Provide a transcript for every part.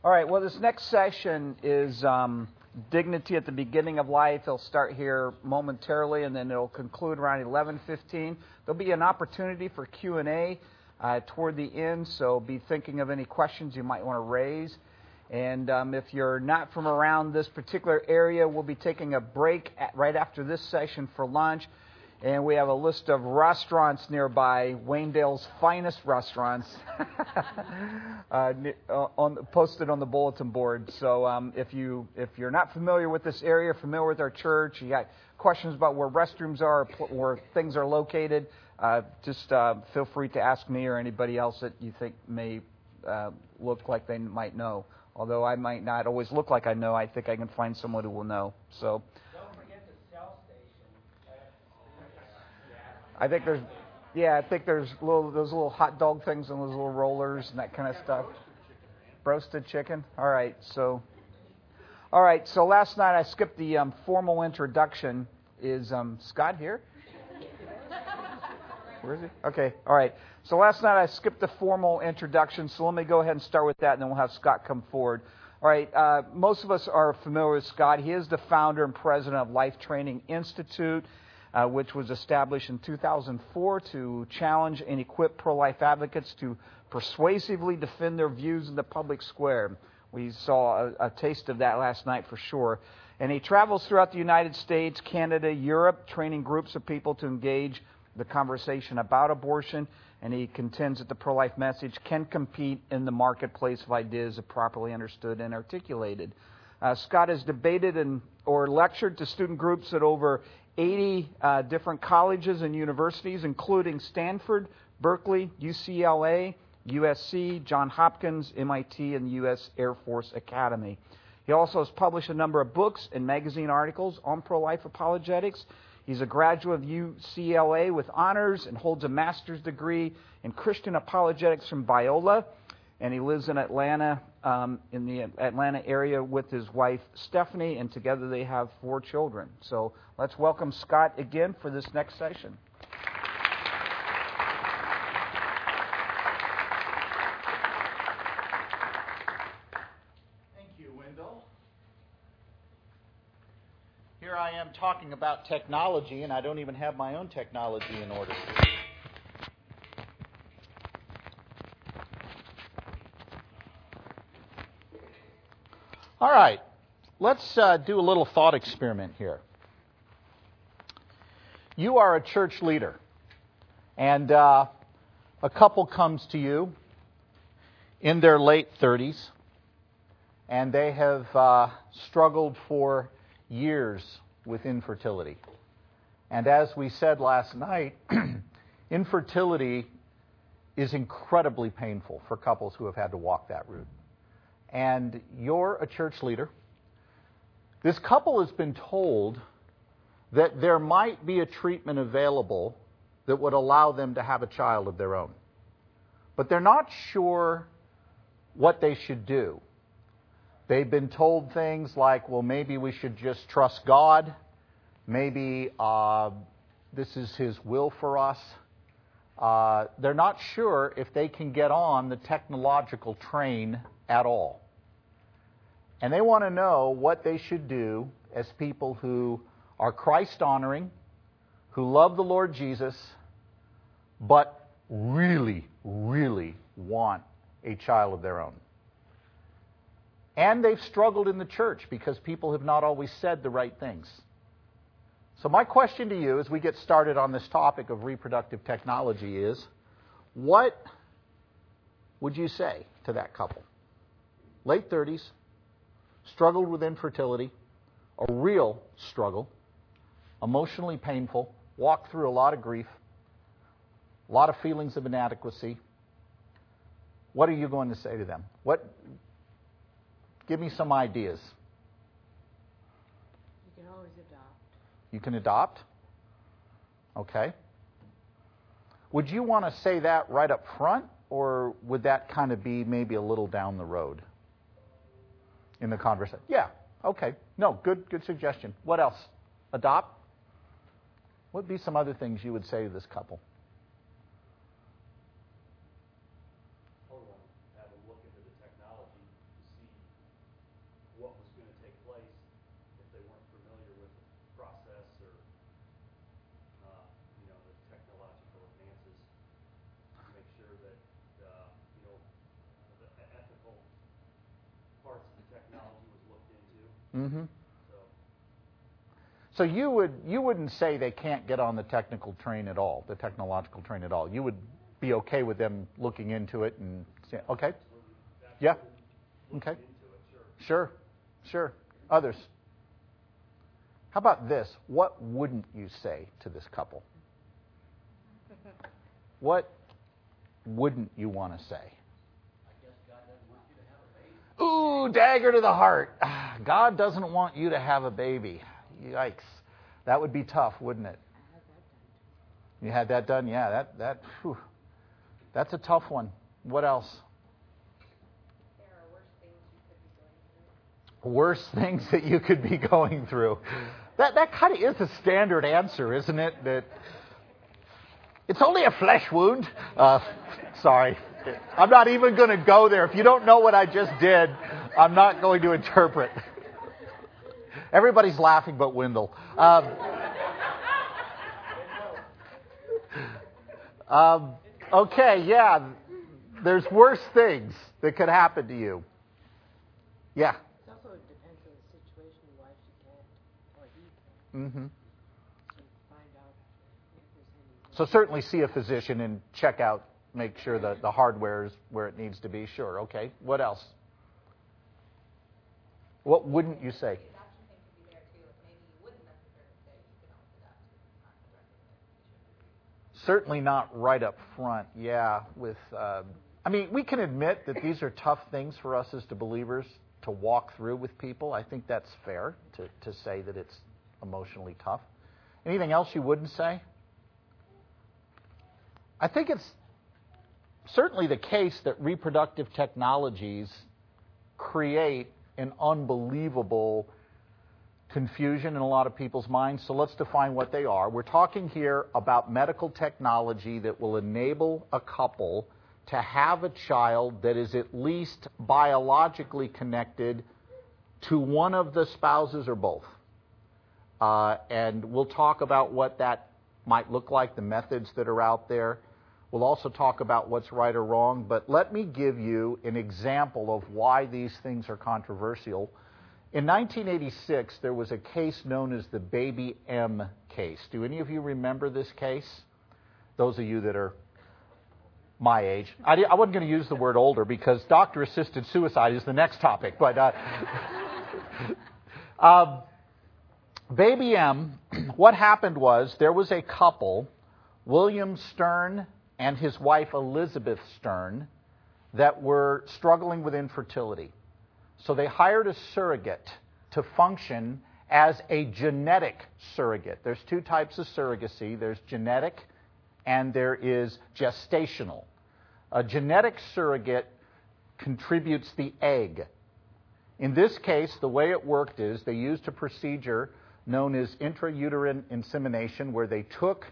All right, well, this next session is Dignity at the Beginning of Life. It'll start here momentarily, and then it'll conclude around 11:15. There'll be an opportunity for Q&A toward the end, so be thinking of any questions you might want to raise. And if you're not from around this particular area, we'll be taking a break right after this session for lunch. And we have a list of restaurants nearby, Waynedale's finest restaurants, posted on the bulletin board. So if you're not familiar with this area, familiar with our church, you got questions about where restrooms are, where things are located, just feel free to ask me or anybody else that you think may look like they might know. Although I might not always look like I know, I think I can find someone who will know. So. I think there's those little hot dog things and those little rollers and that kind of stuff. Roasted chicken. All right. So last night I skipped the formal introduction. Is Scott here? Where is he? Okay. All right. So last night I skipped the formal introduction. So let me go ahead and start with that, and then we'll have Scott come forward. All right. Most of us are familiar with Scott. He is the founder and president of Life Training Institute, which was established in 2004 to challenge and equip pro-life advocates to persuasively defend their views in the public square. We saw a taste of that last night for sure. And he travels throughout the United States, Canada, Europe, training groups of people to engage the conversation about abortion. And he contends that the pro-life message can compete in the marketplace of ideas if properly understood and articulated. Scott has debated or lectured to student groups at over 80 different colleges and universities, including Stanford, Berkeley, UCLA, USC, Johns Hopkins, MIT, and the U.S. Air Force Academy. He also has published a number of books and magazine articles on pro-life apologetics. He's a graduate of UCLA with honors and holds a master's degree in Christian apologetics from Biola. And he lives in Atlanta, in the Atlanta area with his wife, Stephanie, and together they have 4 children. So let's welcome Scott again for this next session. Thank you, Wendell. Here I am talking about technology, and I don't even have my own technology in order. All right, let's do a little thought experiment here. You are a church leader, and a couple comes to you in their late 30s, and they have struggled for years with infertility. And as we said last night, infertility is incredibly painful for couples who have had to walk that route. And you're a church leader. This couple has been told that there might be a treatment available that would allow them to have a child of their own. But they're not sure what they should do. They've been told things like, well, maybe we should just trust God. Maybe this is His will for us. They're not sure if they can get on the technological train at all. And they want to know what they should do as people who are Christ-honoring, who love the Lord Jesus, but really, really want a child of their own. And they've struggled in the church because people have not always said the right things. So my question to you as we get started on this topic of reproductive technology is, what would you say to that couple? Late 30s, struggled with infertility, a real struggle, emotionally painful, walked through a lot of grief, a lot of feelings of inadequacy. What are you going to say to them? Give me some ideas. You can always adopt. You can adopt? Okay. Would you want to say that right up front, or would that kind of be maybe a little down the road in the conversation? Yeah. Okay. No, good suggestion. What else? Adopt? What would be some other things you would say to this couple? Have a look into the technology to see Mm-hmm. So you wouldn't say they can't get on the technical train at all, the technological train at all. You would be okay with them looking into it and saying, okay, yeah, okay, sure. Others. How about this? What wouldn't you say to this couple? What wouldn't you want to say? Ooh, dagger to the heart. God doesn't want you to have a baby. Yikes. That would be tough, wouldn't it? You had that done? Yeah, that's a tough one. What else? There are worse things you could be going through. Worse things that you could be going through. That kind of is a standard answer, isn't it? That it's only a flesh wound. Sorry. I'm not even going to go there. If you don't know what I just did, I'm not going to interpret. Everybody's laughing but Wendell. Okay, yeah. There's worse things that could happen to you. Yeah. It also depends on the situation, why she can't or he can't. Mm-hmm. Find out if there's any. So certainly see a physician and check out, make sure that the hardware is where it needs to be. Sure, okay. What else? What wouldn't you say? The adoption thing could be there too. Like maybe you wouldn't necessarily say you can always adopt if it's not directly that. Certainly not right up front. Yeah, I mean, we can admit that these are tough things for us as believers to walk through with people. I think that's fair to say that it's emotionally tough. Anything else you wouldn't say? I think it's certainly the case that reproductive technologies create an unbelievable confusion in a lot of people's minds. So let's define what they are. We're talking here about medical technology that will enable a couple to have a child that is at least biologically connected to one of the spouses or both. And we'll talk about what that might look like, the methods that are out there. We'll also talk about what's right or wrong, but let me give you an example of why these things are controversial. In 1986, there was a case known as the Baby M case. Do any of you remember this case? Those of you that are my age. I wasn't going to use the word older because doctor-assisted suicide is the next topic, but Baby M, what happened was there was a couple, William Stern and his wife Elizabeth Stern, that were struggling with infertility. So they hired a surrogate to function as a genetic surrogate. There's two types of surrogacy. There's genetic and there is gestational. A genetic surrogate contributes the egg. In this case, the way it worked is they used a procedure known as intrauterine insemination, where they took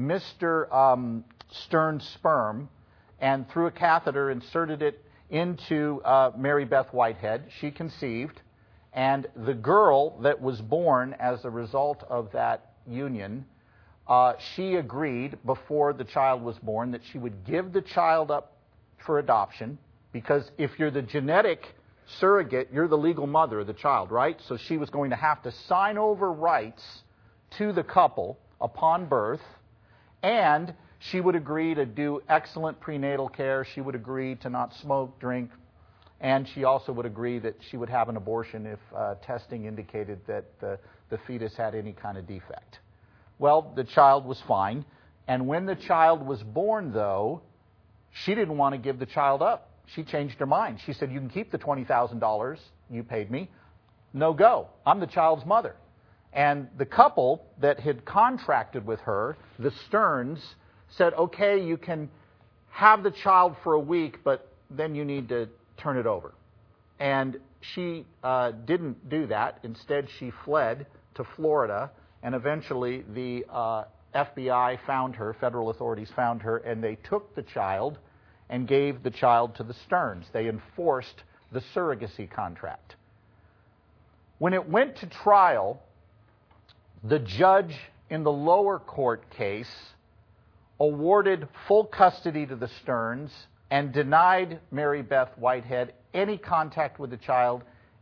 Mr. Stern's sperm and through a catheter inserted it into Mary Beth Whitehead. She conceived, and the girl that was born as a result of that union, she agreed before the child was born that she would give the child up for adoption, because if you're the genetic surrogate, you're the legal mother of the child, right? So she was going to have to sign over rights to the couple upon birth, and she would agree to do excellent prenatal care. She would agree to not smoke, drink, and she also would agree that she would have an abortion if testing indicated that the fetus had any kind of defect. Well, the child was fine, and when the child was born, though, she didn't want to give the child up. She changed her mind. She said, "You can keep the $20,000 you paid me. No go. I'm the child's mother." And the couple that had contracted with her, the Sterns, said, "Okay, you can have the child for a week, but then you need to turn it over." And she didn't do that. Instead, she fled to Florida, and eventually the FBI found her, federal authorities found her, and they took the child and gave the child to the Sterns. They enforced the surrogacy contract. When it went to trial, the judge in the lower court case awarded full custody to the Sterns and denied Mary Beth Whitehead any contact with the child,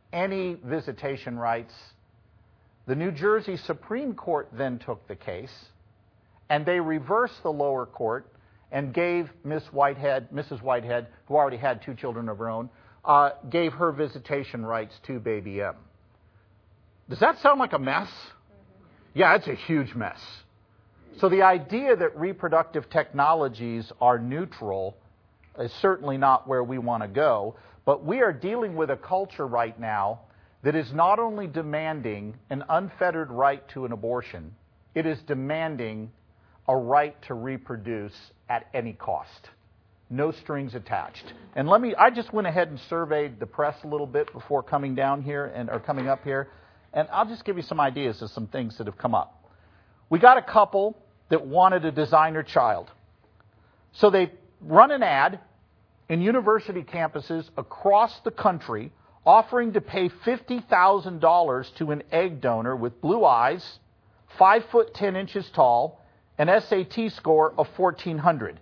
any visitation rights. The New Jersey Supreme Court then took the case, and they reversed the lower court and gave Mrs. Whitehead, who already had 2 children of her own, gave her visitation rights to baby M. Does that sound like a mess? Yeah, it's a huge mess. So the idea that reproductive technologies are neutral is certainly not where we want to go, but we are dealing with a culture right now that is not only demanding an unfettered right to an abortion, it is demanding a right to reproduce at any cost. No strings attached. And I just went ahead and surveyed the press a little bit before coming down here or coming up here, and I'll just give you some ideas of some things that have come up. We got a couple that wanted a designer child. So they run an ad in university campuses across the country offering to pay $50,000 to an egg donor with blue eyes, 5 foot 10 inches tall, an SAT score of 1,400.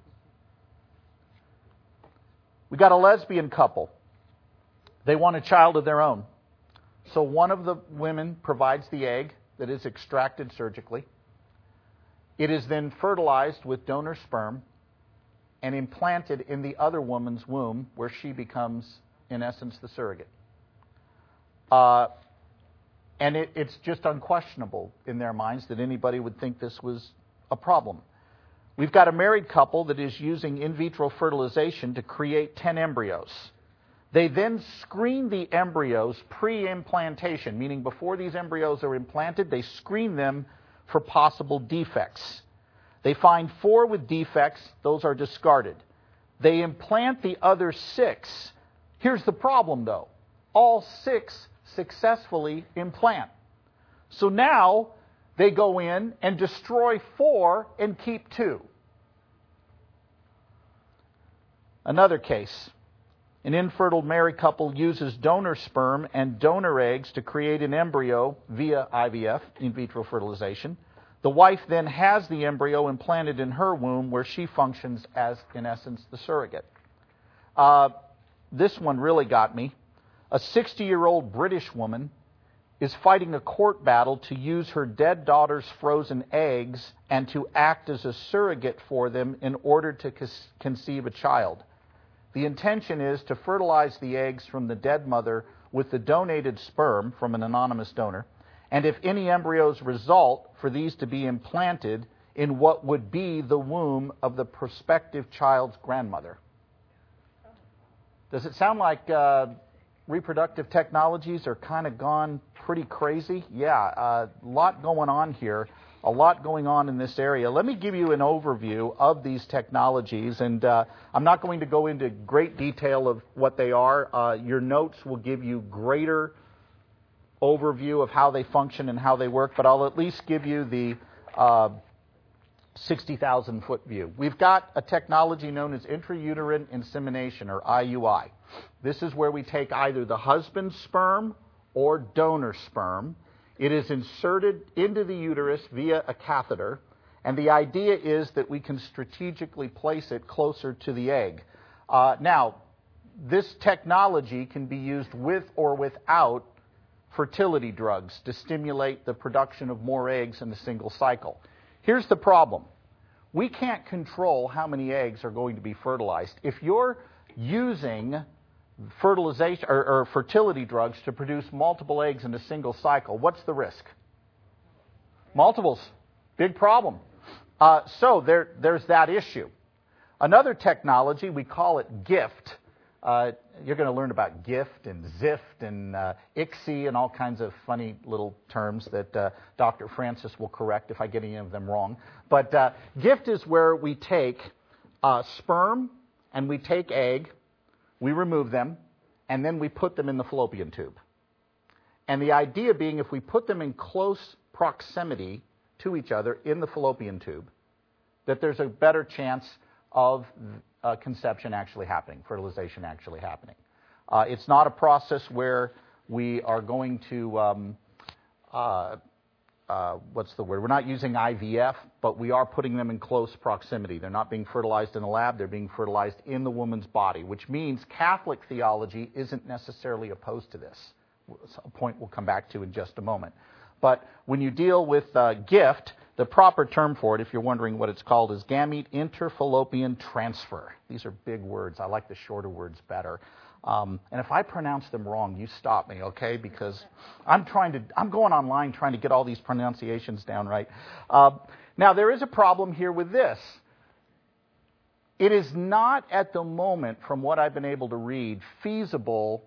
We got a lesbian couple. They want a child of their own. So one of the women provides the egg that is extracted surgically. It is then fertilized with donor sperm and implanted in the other woman's womb, where she becomes, in essence, the surrogate. And it's just unquestionable in their minds that anybody would think this was a problem. We've got a married couple that is using in vitro fertilization to create 10 embryos. They then screen the embryos pre-implantation, meaning before these embryos are implanted, they screen them for possible defects. They find 4 with defects. Those are discarded. They implant the other 6. Here's the problem, though. All 6 successfully implant. So now they go in and destroy 4 and keep 2. Another case. An infertile married couple uses donor sperm and donor eggs to create an embryo via IVF, in vitro fertilization. The wife then has the embryo implanted in her womb, where she functions as, in essence, the surrogate. This one really got me. A 60-year-old British woman is fighting a court battle to use her dead daughter's frozen eggs and to act as a surrogate for them in order to conceive a child. The intention is to fertilize the eggs from the dead mother with the donated sperm from an anonymous donor, and if any embryos result, for these to be implanted in what would be the womb of the prospective child's grandmother. Does it sound like reproductive technologies are kind of gone pretty crazy? Yeah, a lot going on here, a lot going on in this area. Let me give you an overview of these technologies, and I'm not going to go into great detail of what they are. Your notes will give you greater overview of how they function and how they work, but I'll at least give you the 60,000-foot view. We've got a technology known as intrauterine insemination, or IUI. This is where we take either the husband's sperm or donor sperm. It is inserted into the uterus via a catheter, and the idea is that we can strategically place it closer to the egg. Now, this technology can be used with or without fertility drugs to stimulate the production of more eggs in a single cycle. Here's the problem. We can't control how many eggs are going to be fertilized. If you're using fertilization or fertility drugs to produce multiple eggs in a single cycle, what's the risk? Multiples. Big problem. So there's that issue. Another technology, we call it GIFT. You're going to learn about GIFT and ZIFT and ICSI and all kinds of funny little terms that Dr. Francis will correct if I get any of them wrong. But GIFT is where we take sperm and we take egg, we remove them, and then we put them in the fallopian tube. And the idea being, if we put them in close proximity to each other in the fallopian tube, that there's a better chance of conception actually happening, fertilization actually happening. It's not a process where we are going to what's the word? We're not using IVF, but we are putting them in close proximity. They're not being fertilized in the lab. They're being fertilized in the woman's body, which means Catholic theology isn't necessarily opposed to this. It's a point we'll come back to in just a moment. But when you deal with gift, the proper term for it, if you're wondering what it's called, is gamete interfallopian transfer. These are big words. I like the shorter words better. And if I pronounce them wrong, you stop me, okay? Because I'm going online trying to get all these pronunciations down right. Now, there is a problem here with this. It is not at the moment, from what I've been able to read, feasible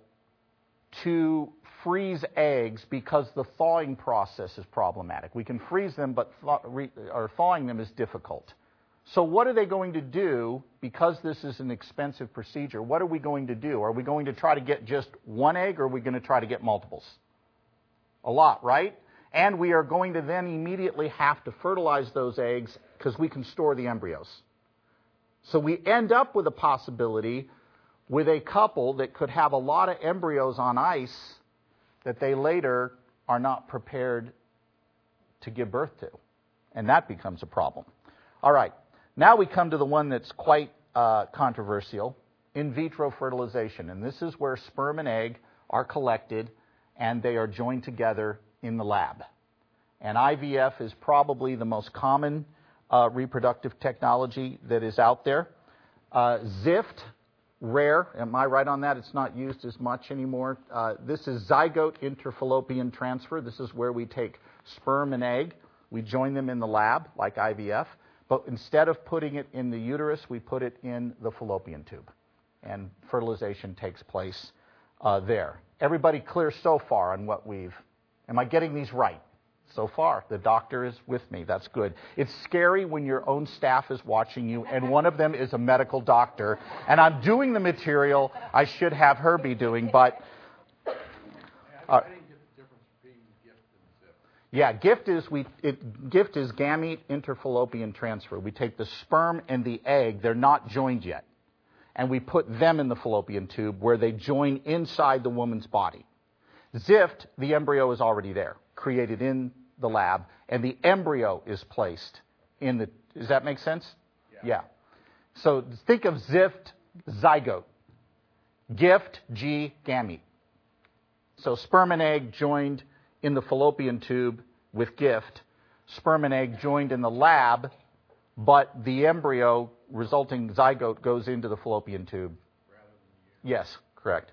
to freeze eggs because the thawing process is problematic. We can freeze them, but thawing them is difficult. So what are they going to do? Because this is an expensive procedure, what are we going to do? Are we going to try to get just one egg, or are we going to try to get multiples? A lot, right? And we are going to then immediately have to fertilize those eggs because we can store the embryos. So we end up with a possibility with a couple that could have a lot of embryos on ice that they later are not prepared to give birth to. And that becomes a problem. All right. Now we come to the one that's quite controversial, in vitro fertilization. And this is where sperm and egg are collected and they are joined together in the lab. And IVF is probably the most common reproductive technology that is out there. ZIFT, rare. Am I right on that? It's not used as much anymore. This is zygote interfallopian transfer. This is where we take sperm and egg. We join them in the lab, like IVF. But instead of putting it in the uterus, we put it in the fallopian tube. And fertilization takes place there. Everybody clear so far on what am I getting these right? So far, the doctor is with me. That's good. It's scary when your own staff is watching you, and one of them is a medical doctor, and I'm doing the material I should have her be doing, but... I didn't get the difference between gift and zip. Yeah, gift is gamete interfallopian transfer. We take the sperm and the egg, they're not joined yet, and we put them in the fallopian tube where they join inside the woman's body. ZIFT, the embryo is already there, created in the lab, and the embryo is placed in the... Does that make sense? Yeah. So think of ZIFT, zygote. Gift, G, gamete. So sperm and egg joined in the fallopian tube with gift. Sperm and egg joined in the lab, but the embryo resulting zygote goes into the fallopian tube. Rather than Yes, correct.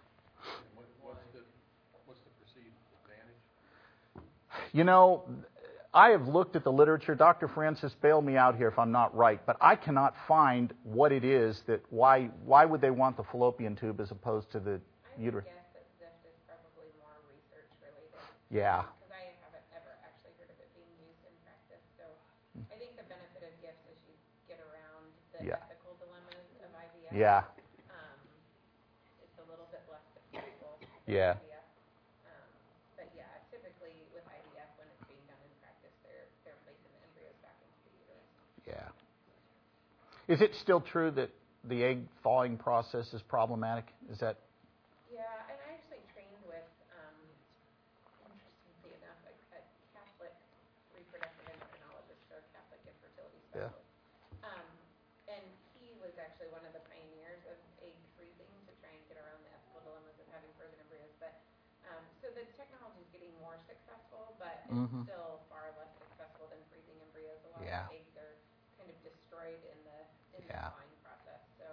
what's the perceived advantage? You know, I have looked at the literature. Dr. Francis, bail me out here if I'm not right, but I cannot find what it is that why would they want the fallopian tube as opposed to the uterus? I would guess that ZIFT is probably more research related. Yeah. Because I haven't ever actually heard of it being used in practice. So I think the benefit of GIFT is you get around the ethical dilemmas of IVF. Yeah. It's a little bit less successful. Yeah. But yeah, typically with IVF, when it's being done in practice, they're placing the embryos back into the uterus. Yeah. Is it still true that the egg thawing process is problematic? Is that... Yeah, and I actually trained with, interestingly enough, a Catholic reproductive endocrinologist or Catholic infertility Yeah. specialist. And he was actually one of the pioneers of egg freezing to try and get around the ethical dilemmas of having frozen embryos. But so the technology is getting more successful, but it's still far less successful than freezing embryos. A lot Yeah. of eggs are kind of destroyed in the Yeah. thawing process. So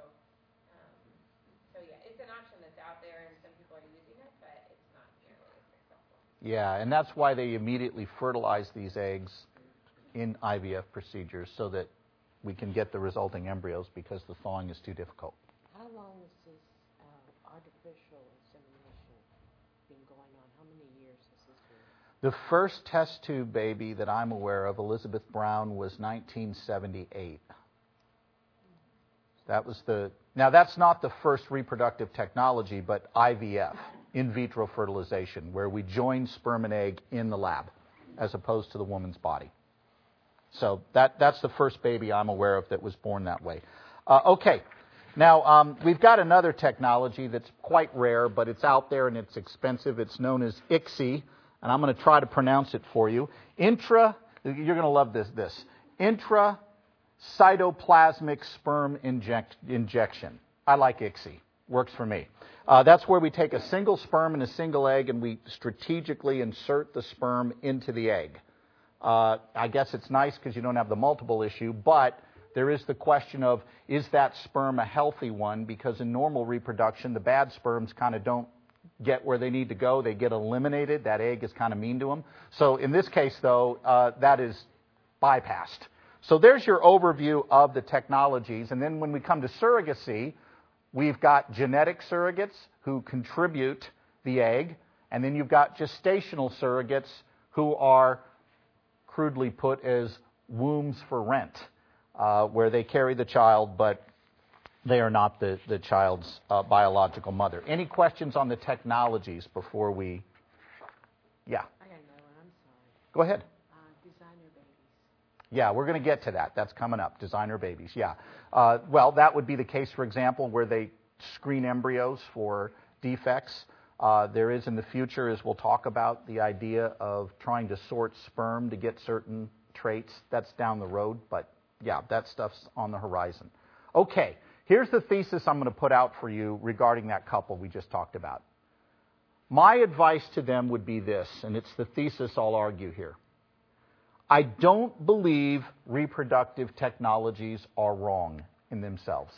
yeah, it's an option that's out there, and some people are using it, but it's not nearly as successful. Yeah, and that's why they immediately fertilize these eggs in IVF procedures so that we can get the resulting embryos because the thawing is too difficult. How long has this artificial insemination been going on? How many years has this been? The first test tube baby that I'm aware of, Elizabeth Brown, was 1978. That was now that's not the first reproductive technology, but IVF, in vitro fertilization, where we join sperm and egg in the lab as opposed to the woman's body. So that's the first baby I'm aware of that was born that way. Okay. Now, we've got another technology that's quite rare, but it's out there and it's expensive. It's known as ICSI, and I'm going to try to pronounce it for you. You're going to love this. Intracytoplasmic sperm injection. I like ICSI. Works for me. That's where we take a single sperm and a single egg and we strategically insert the sperm into the egg. I guess it's nice because you don't have the multiple issue, but there is the question of, is that sperm a healthy one? Because in normal reproduction, the bad sperms kind of don't get where they need to go. They get eliminated. That egg is kind of mean to them. So in this case, though, that is bypassed. So there's your overview of the technologies. And then when we come to surrogacy, we've got genetic surrogates who contribute the egg. And then you've got gestational surrogates who are crudely put as wombs for rent, where they carry the child, but they are not the child's biological mother. Any questions on the technologies before we... Yeah. I got another one. I'm sorry. Go ahead. Designer babies. Yeah, we're going to get to that. That's coming up. Designer babies, yeah. Well, that would be the case, for example, where they screen embryos for defects. There is in the future, as we'll talk about, the idea of trying to sort sperm to get certain traits. That's down the road, but yeah, that stuff's on the horizon. Okay, here's the thesis I'm going to put out for you regarding that couple we just talked about. My advice to them would be this, and it's the thesis I'll argue here. I don't believe reproductive technologies are wrong in themselves.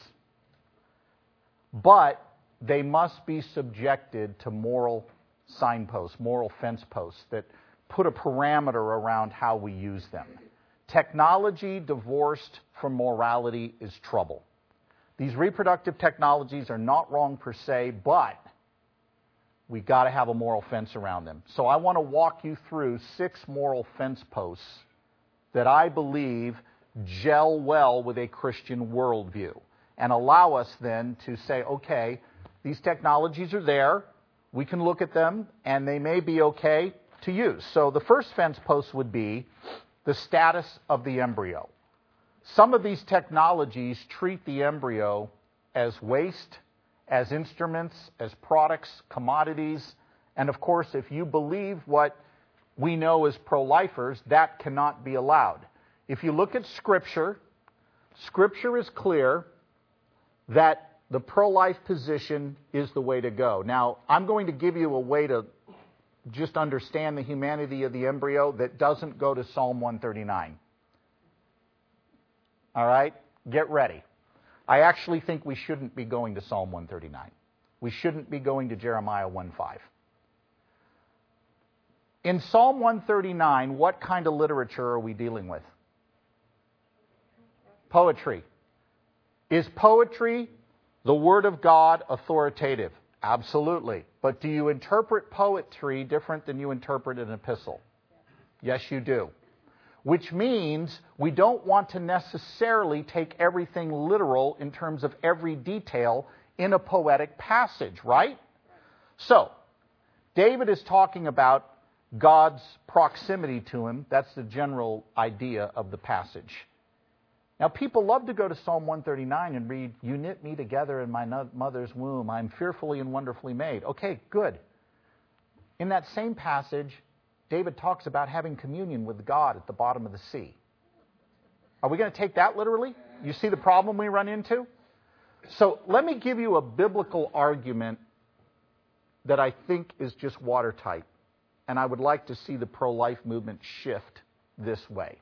But they must be subjected to moral signposts, moral fence posts that put a parameter around how we use them. Technology divorced from morality is trouble. These reproductive technologies are not wrong per se, but we've got to have a moral fence around them. So I want to walk you through 6 moral fence posts that I believe gel well with a Christian worldview and allow us then to say, okay, these technologies are there, we can look at them, and they may be okay to use. So the first fence post would be the status of the embryo. Some of these technologies treat the embryo as waste, as instruments, as products, commodities, and of course, if you believe what we know as pro-lifers, that cannot be allowed. If you look at Scripture, Scripture is clear that the pro-life position is the way to go. Now, I'm going to give you a way to just understand the humanity of the embryo that doesn't go to Psalm 139. All right? Get ready. I actually think we shouldn't be going to Psalm 139. We shouldn't be going to Jeremiah 1:5. In Psalm 139, what kind of literature are we dealing with? Poetry. Is poetry the Word of God authoritative? Absolutely. But do you interpret poetry different than you interpret an epistle? Yes, you do. Which means we don't want to necessarily take everything literal in terms of every detail in a poetic passage, right? So, David is talking about God's proximity to him. That's the general idea of the passage. Now, people love to go to Psalm 139 and read, "You knit me together in my mother's womb. I'm fearfully and wonderfully made." Okay, good. In that same passage, David talks about having communion with God at the bottom of the sea. Are we going to take that literally? You see the problem we run into? So let me give you a biblical argument that I think is just watertight. And I would like to see the pro-life movement shift this way.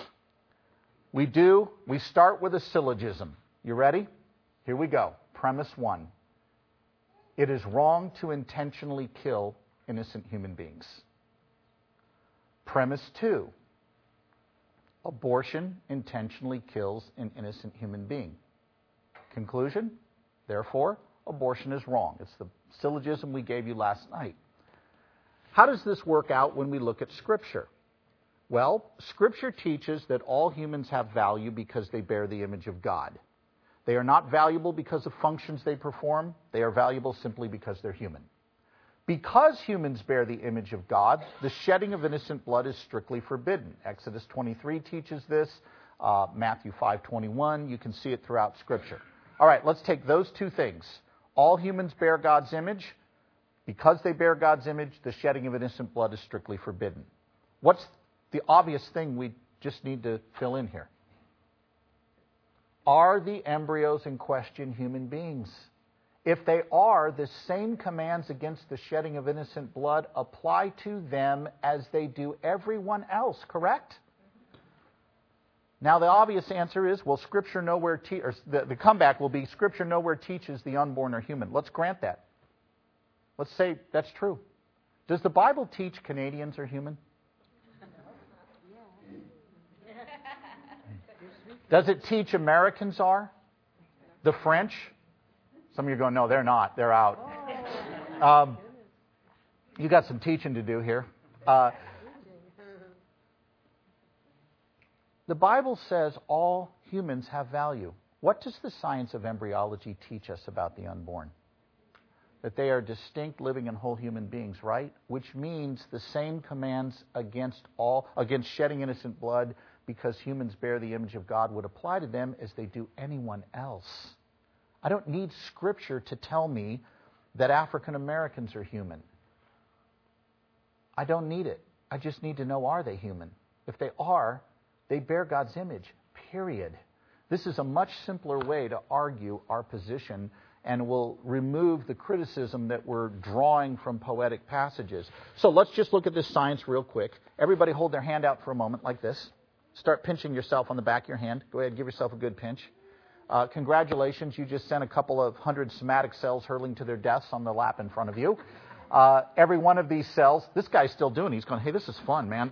We start with a syllogism. You ready? Here we go. Premise 1. It is wrong to intentionally kill innocent human beings. Premise 2. Abortion intentionally kills an innocent human being. Conclusion? Therefore, abortion is wrong. It's the syllogism we gave you last night. How does this work out when we look at Scripture? Well, Scripture teaches that all humans have value because they bear the image of God. They are not valuable because of functions they perform. They are valuable simply because they're human. Because humans bear the image of God, the shedding of innocent blood is strictly forbidden. Exodus 23 teaches this. Matthew 5:21. You can see it throughout Scripture. All right, let's take those two things. All humans bear God's image. Because they bear God's image, the shedding of innocent blood is strictly forbidden. What's the obvious thing we just need to fill in here? Are the embryos in question human beings? If they are, the same commands against the shedding of innocent blood apply to them as they do everyone else, correct? Now, the obvious answer is, well, Scripture nowhere the comeback will be, Scripture nowhere teaches the unborn are human. Let's grant that. Let's say that's true. Does the Bible teach Canadians are human? Does it teach Americans are? The French? Some of you are going, no, they're not. They're out. You got some teaching to do here. The Bible says all humans have value. What does the science of embryology teach us about the unborn? That they are distinct, living, and whole human beings, right? Which means the same commands against shedding innocent blood because humans bear the image of God would apply to them as they do anyone else. I don't need Scripture to tell me that African Americans are human. I don't need it. I just need to know, are they human? If they are, they bear God's image, period. This is a much simpler way to argue our position and will remove the criticism that we're drawing from poetic passages. So let's just look at this science real quick. Everybody hold their hand out for a moment like this. Start pinching yourself on the back of your hand. Go ahead, give yourself a good pinch. Congratulations, you just sent a couple of hundred somatic cells hurling to their deaths on the lap in front of you. Every one of these cells, this guy's still doing it. He's going, hey, this is fun, man.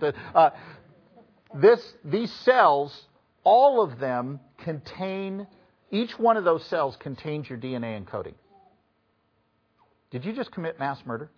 These cells, all of them contain, each one of those cells contains your DNA encoding. Did you just commit mass murder?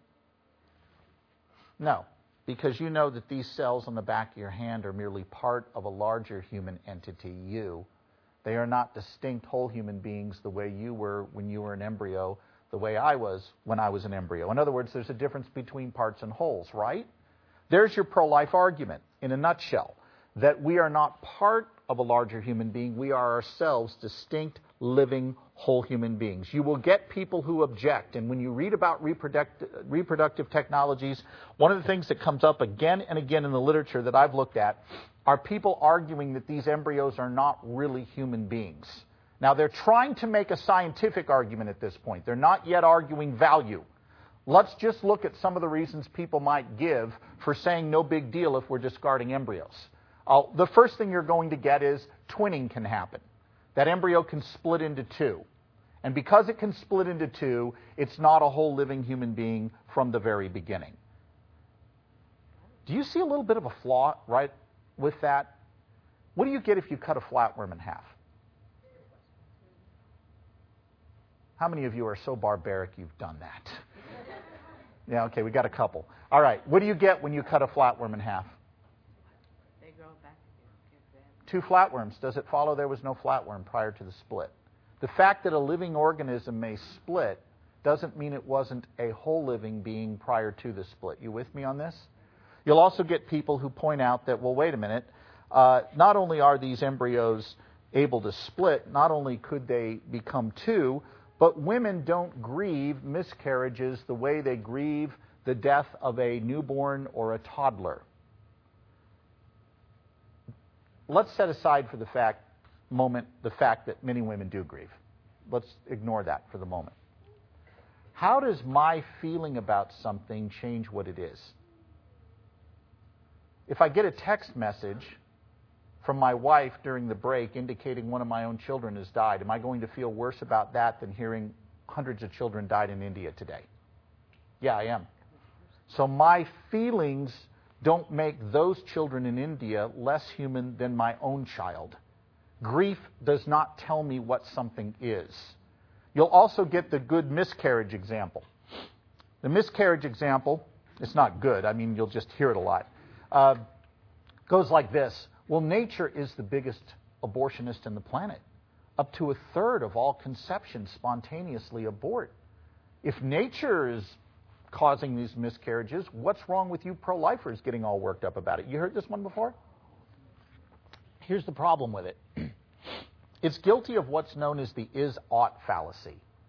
No, because you know that these cells on the back of your hand are merely part of a larger human entity, you. They are not distinct whole human beings the way you were when you were an embryo, the way I was when I was an embryo. In other words, there's a difference between parts and wholes, right? There's your pro-life argument in a nutshell, that we are not part of a larger human being. We are ourselves distinct, living, whole human beings. You will get people who object, and when you read about reproductive technologies, one of the things that comes up again and again in the literature that I've looked at are people arguing that these embryos are not really human beings. Now, they're trying to make a scientific argument at this point. They're not yet arguing value. Let's just look at some of the reasons people might give for saying no big deal if we're discarding embryos. The first thing you're going to get is twinning can happen. That embryo can split into two. And because it can split into two, it's not a whole living human being from the very beginning. Do you see a little bit of a flaw right with that? What do you get if you cut a flatworm in half? How many of you are so barbaric you've done that? Yeah, okay, we got a couple. All right, what do you get when you cut a flatworm in half? They grow back again. Two flatworms. Does it follow there was no flatworm prior to the split? The fact that a living organism may split doesn't mean it wasn't a whole living being prior to the split. You with me on this? You'll also get people who point out that, well, wait a minute, not only are these embryos able to split, not only could they become two, but women don't grieve miscarriages the way they grieve the death of a newborn or a toddler. Let's set aside for the fact that many women do grieve. Let's ignore that for the moment. How does my feeling about something change what it is? If I get a text message from my wife during the break indicating one of my own children has died, am I going to feel worse about that than hearing hundreds of children died in India today? Yeah, I am. So my feelings don't make those children in India less human than my own child. Grief does not tell me what something is. You'll also get the good miscarriage example. The miscarriage example, it's not good, I mean, you'll just hear it a lot, goes like this. Well, nature is the biggest abortionist in the planet. Up to a third of all conceptions spontaneously abort. If nature is causing these miscarriages, what's wrong with you pro-lifers getting all worked up about it? You heard this one before? Here's the problem with it. It's guilty of what's known as the is-ought fallacy.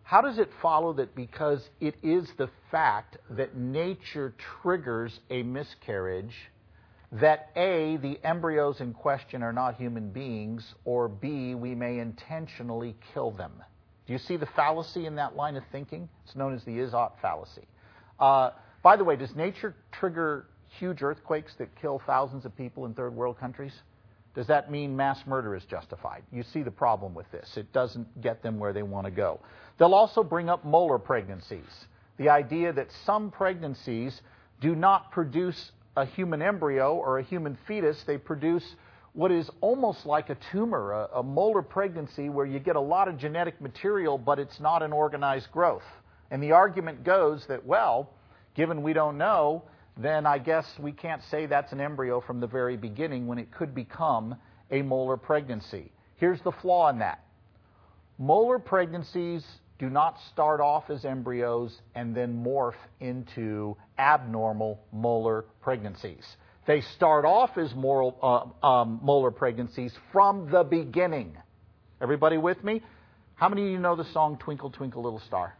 how does it follow that because it is the fact that nature triggers a miscarriage, that A, the embryos in question are not human beings, or B, we may intentionally kill them? Do you see the fallacy in that line of thinking? It's known as the is-ought fallacy. By the way, does nature trigger huge earthquakes that kill thousands of people in third world countries? Does that mean mass murder is justified? You see the problem with this. It doesn't get them where they want to go. They'll also bring up molar pregnancies. The idea that some pregnancies do not produce a human embryo or a human fetus. They produce what is almost like a tumor, a molar pregnancy where you get a lot of genetic material, but it's not an organized growth. And the argument goes that, well, given we don't know, then I guess we can't say that's an embryo from the very beginning when it could become a molar pregnancy. Here's the flaw in that. Molar pregnancies do not start off as embryos and then morph into abnormal molar pregnancies. They start off as molar pregnancies from the beginning. Everybody with me? How many of you know the song Twinkle, Twinkle, Little Star?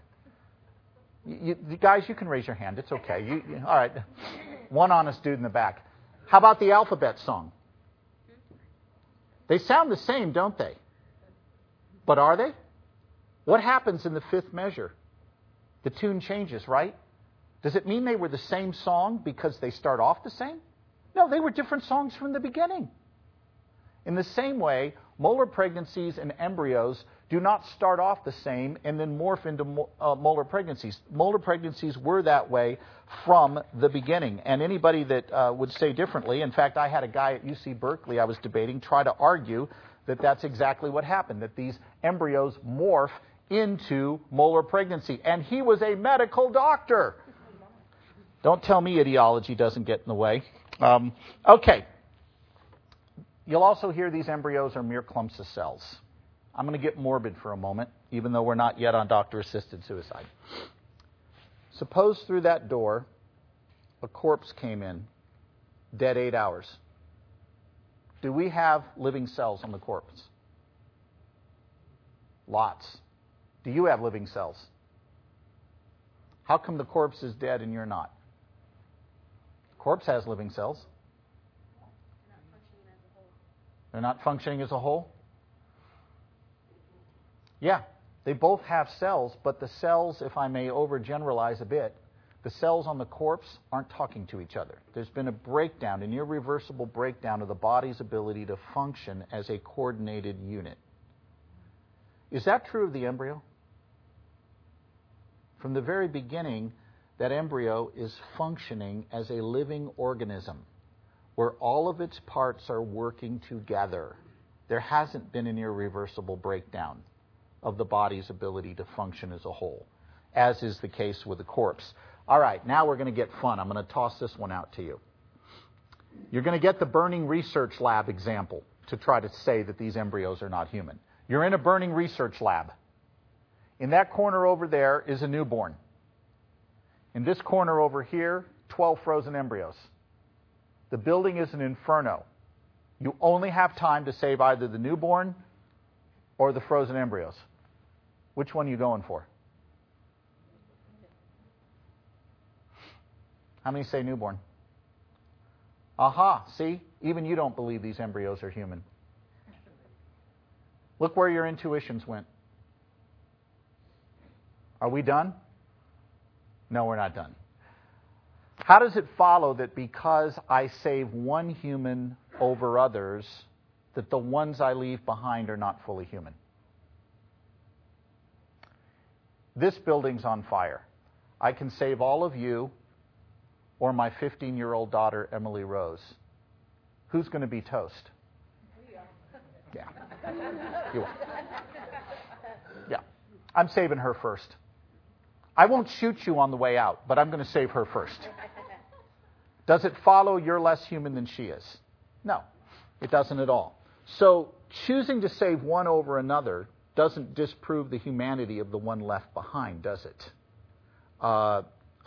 Guys, you can raise your hand. It's okay. All right. One honest dude in the back. How about the alphabet song? They sound the same, don't they? But are they? What happens in the fifth measure? The tune changes, right? Does it mean they were the same song because they start off the same? No, they were different songs from the beginning. In the same way, molar pregnancies and embryos do not start off the same and then morph into molar pregnancies. Molar pregnancies were that way from the beginning. And anybody that would say differently, in fact, I had a guy at UC Berkeley I was debating try to argue that that's exactly what happened, that these embryos morph into molar pregnancy. And he was a medical doctor. Don't tell me ideology doesn't get in the way. Okay. You'll also hear these embryos are mere clumps of cells. I'm going to get morbid for a moment, even though we're not yet on doctor-assisted suicide. Suppose through that door, a corpse came in, dead 8 hours. Do we have living cells on the corpse? Lots. Do you have living cells? How come the corpse is dead and you're not? The corpse has living cells. They're not functioning as a whole? Yeah, they both have cells, but the cells, if I may overgeneralize a bit, the cells on the corpse aren't talking to each other. There's been a breakdown, an irreversible breakdown of the body's ability to function as a coordinated unit. Is that true of the embryo? From the very beginning, that embryo is functioning as a living organism where all of its parts are working together. There hasn't been an irreversible breakdown of the body's ability to function as a whole, as is the case with the corpse. All right, now we're going to get fun. I'm going to toss this one out to you. You're going to get the burning research lab example to try to say that these embryos are not human. You're in a burning research lab. In that corner over there is a newborn. In this corner over here, 12 frozen embryos. The building is an inferno. You only have time to save either the newborn or the frozen embryos. Which one are you going for? How many say newborn? Aha, see? Even you don't believe these embryos are human. Look where your intuitions went. Are we done? No, we're not done. How does it follow that because I save one human over others, that the ones I leave behind are not fully human? This building's on fire. I can save all of you or my 15-year-old daughter, Emily Rose. Who's going to be toast? Yeah. You are. Yeah. I'm saving her first. I won't shoot you on the way out, but I'm going to save her first. Does it follow you're less human than she is? No, it doesn't at all. So choosing to save one over another doesn't disprove the humanity of the one left behind, does it? I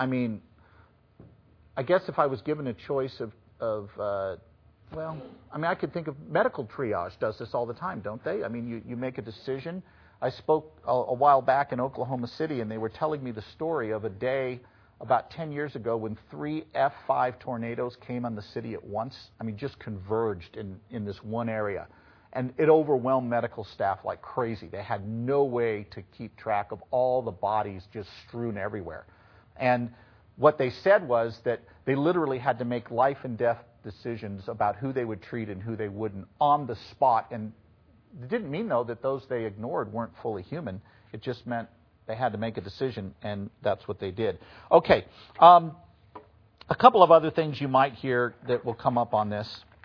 guess if I was given a choice I could think of medical triage does this all the time, don't they? I mean, you make a decision. I spoke a while back in Oklahoma City, and they were telling me the story of a day about 10 years ago when 3 F5 tornadoes came on the city at once. I mean, just converged in this one area. And it overwhelmed medical staff like crazy. They had no way to keep track of all the bodies just strewn everywhere. And what they said was that they literally had to make life and death decisions about who they would treat and who they wouldn't on the spot. And it didn't mean, though, that those they ignored weren't fully human. It just meant they had to make a decision, and that's what they did. Okay, a couple of other things you might hear that will come up on this.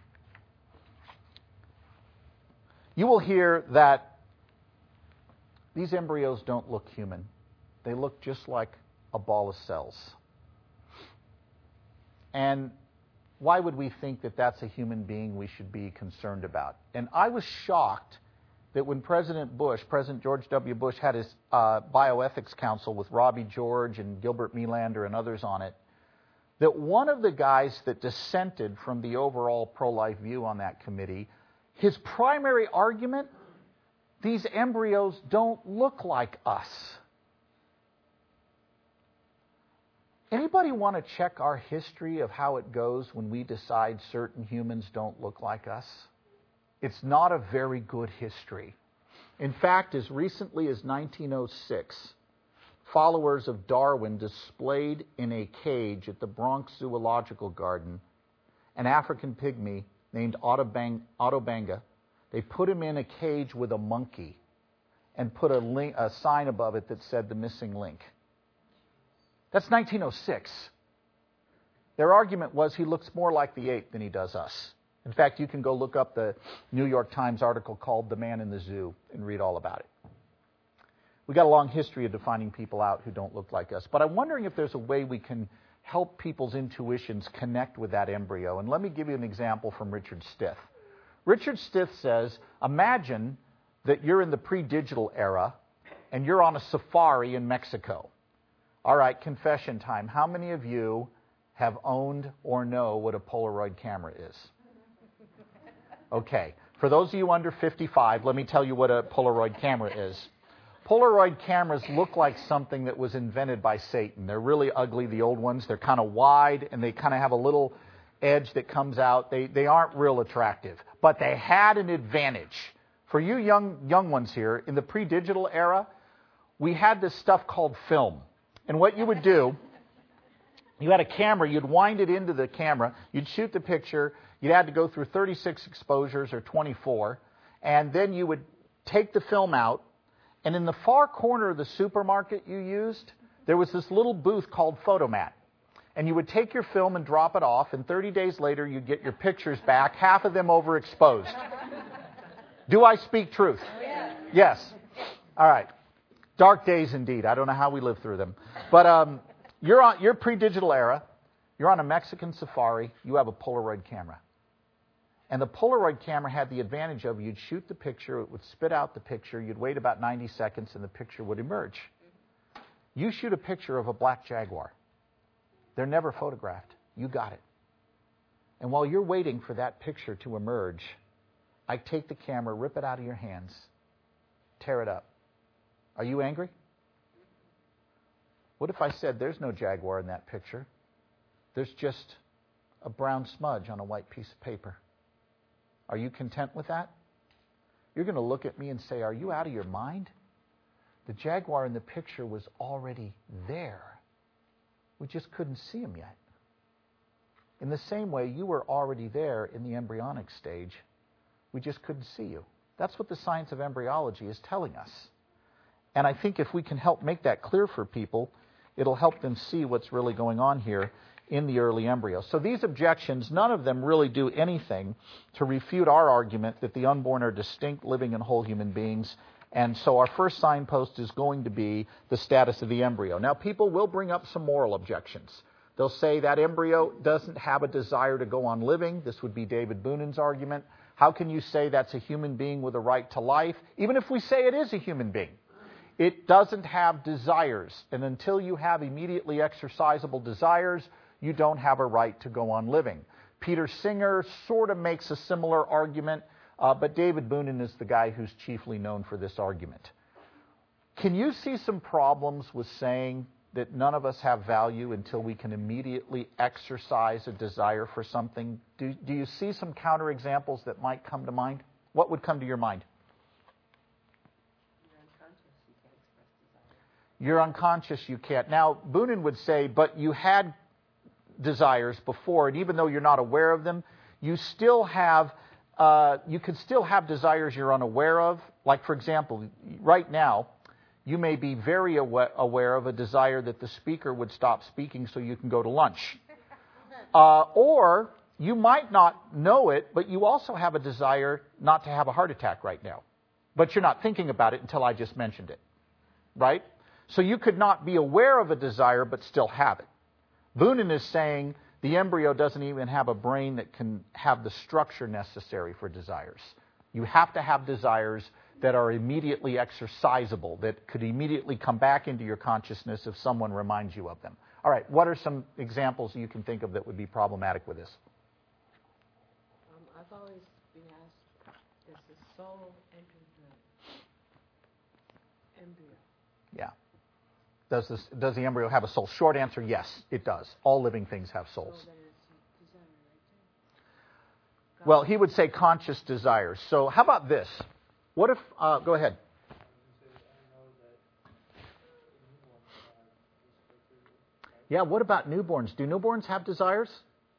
You will hear that these embryos don't look human. They look just like a ball of cells. And why would we think that that's a human being we should be concerned about? And I was shocked that when President George W. Bush, had his bioethics council with Robbie George and Gilbert Melander and others on it, that one of the guys that dissented from the overall pro-life view on that committee, his primary argument, these embryos don't look like us. Anybody want to check our history of how it goes when we decide certain humans don't look like us? It's not a very good history. In fact, as recently as 1906, followers of Darwin displayed in a cage at the Bronx Zoological Garden an African pygmy named Otto Banga. They put him in a cage with a monkey and put a sign above it that said the missing link. That's 1906. Their argument was he looks more like the ape than he does us. In fact, you can go look up the New York Times article called The Man in the Zoo and read all about it. We've got a long history of defining people out who don't look like us. But I'm wondering if there's a way we can help people's intuitions connect with that embryo. And let me give you an example from Richard Stith. Richard Stith says, imagine that you're in the pre-digital era and you're on a safari in Mexico. All right, confession time. How many of you have owned or know what a Polaroid camera is? Okay, for those of you under 55, let me tell you what a Polaroid camera is. Polaroid cameras look like something that was invented by Satan. They're really ugly, the old ones. They're kind of wide, and they kind of have a little edge that comes out. They aren't real attractive, but they had an advantage. For you young ones here, in the pre-digital era, we had this stuff called film. And what you would do, you had a camera, you'd wind it into the camera, you'd shoot the picture, you'd have to go through 36 exposures or 24, and then you would take the film out, and in the far corner of the supermarket you used, there was this little booth called Photomat. And you would take your film and drop it off, and 30 days later you'd get your pictures back, half of them overexposed. Do I speak truth? Yes. All right. Dark days indeed. I don't know how we lived through them. But you're pre-digital era. You're on a Mexican safari. You have a Polaroid camera. And the Polaroid camera had the advantage of you'd shoot the picture, it would spit out the picture, you'd wait about 90 seconds, and the picture would emerge. You shoot a picture of a black jaguar. They're never photographed. You got it. And while you're waiting for that picture to emerge, I take the camera, rip it out of your hands, tear it up. Are you angry? What if I said there's no jaguar in that picture? There's just a brown smudge on a white piece of paper. Are you content with that? You're going to look at me and say, are you out of your mind? The jaguar in the picture was already there. We just couldn't see him yet. In the same way, you were already there in the embryonic stage. We just couldn't see you. That's what the science of embryology is telling us. And I think if we can help make that clear for people, it'll help them see what's really going on here in the early embryo. So these objections, none of them really do anything to refute our argument that the unborn are distinct, living, and whole human beings. And so our first signpost is going to be the status of the embryo. Now, people will bring up some moral objections. They'll say that embryo doesn't have a desire to go on living. This would be David Boonen's argument. How can you say that's a human being with a right to life, even if we say it is a human being? It doesn't have desires, and until you have immediately exercisable desires, you don't have a right to go on living. Peter Singer sort of makes a similar argument, but David Boonen is the guy who's chiefly known for this argument. Can you see some problems with saying that none of us have value until we can immediately exercise a desire for something? Do you see some counterexamples that might come to mind? What would come to your mind? You're unconscious, you can't. Now, Boonin would say, but you had desires before, and even though you're not aware of them, you still have, you could still have desires you're unaware of. Like, for example, right now, you may be very aware of a desire that the speaker would stop speaking so you can go to lunch. Or you might not know it, but you also have a desire not to have a heart attack right now. But you're not thinking about it until I just mentioned it. Right? So you could not be aware of a desire but still have it. Boonin is saying the embryo doesn't even have a brain that can have the structure necessary for desires. You have to have desires that are immediately exercisable, that could immediately come back into your consciousness if someone reminds you of them. All right, what are some examples you can think of that would be problematic with this? I've always been asked, does the soul enter the embryo? Yeah. Does the embryo have a soul? Short answer, yes, it does. All living things have souls. So then it's desire right there. Well, he would say conscious desires. So how about this? What if, go ahead. Yeah, what about newborns? Do newborns have desires?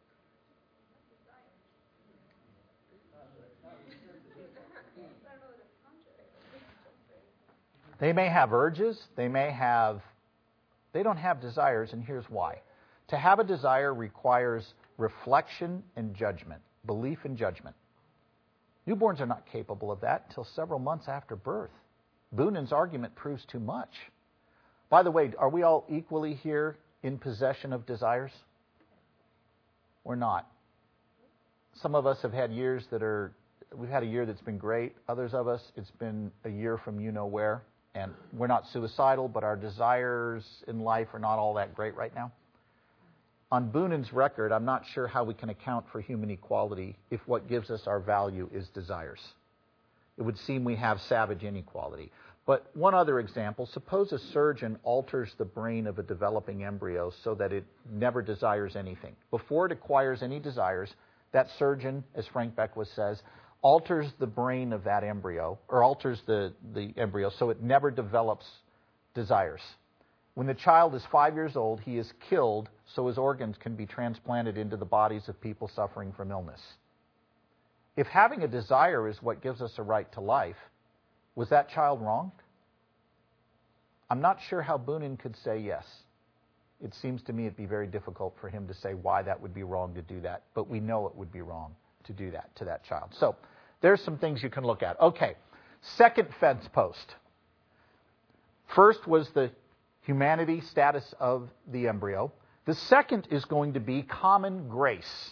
They may have urges. They don't have desires, and here's why. To have a desire requires reflection and judgment, belief and judgment. Newborns are not capable of that until several months after birth. Boonin's argument proves too much. By the way, are we all equally here in possession of desires? Or not? Some of us have had years we've had a year that's been great. Others of us, it's been a year from you know where. And we're not suicidal, but our desires in life are not all that great right now. On Boonin's record, I'm not sure how we can account for human equality if what gives us our value is desires. It would seem we have savage inequality. But one other example, suppose a surgeon alters the brain of a developing embryo so that it never desires anything. Before it acquires any desires, that surgeon, as Frank Beckwith says, alters the brain of that embryo, or alters the embryo so it never develops desires. When the child is 5 years old, he is killed so his organs can be transplanted into the bodies of people suffering from illness. If having a desire is what gives us a right to life, was that child wronged? I'm not sure how Boonin could say yes. It seems to me it'd be very difficult for him to say why that would be wrong to do that, but we know it would be wrong to do that to that child. So there's some things you can look at. Okay, second fence post. First was the humanity status of the embryo. The second is going to be common grace.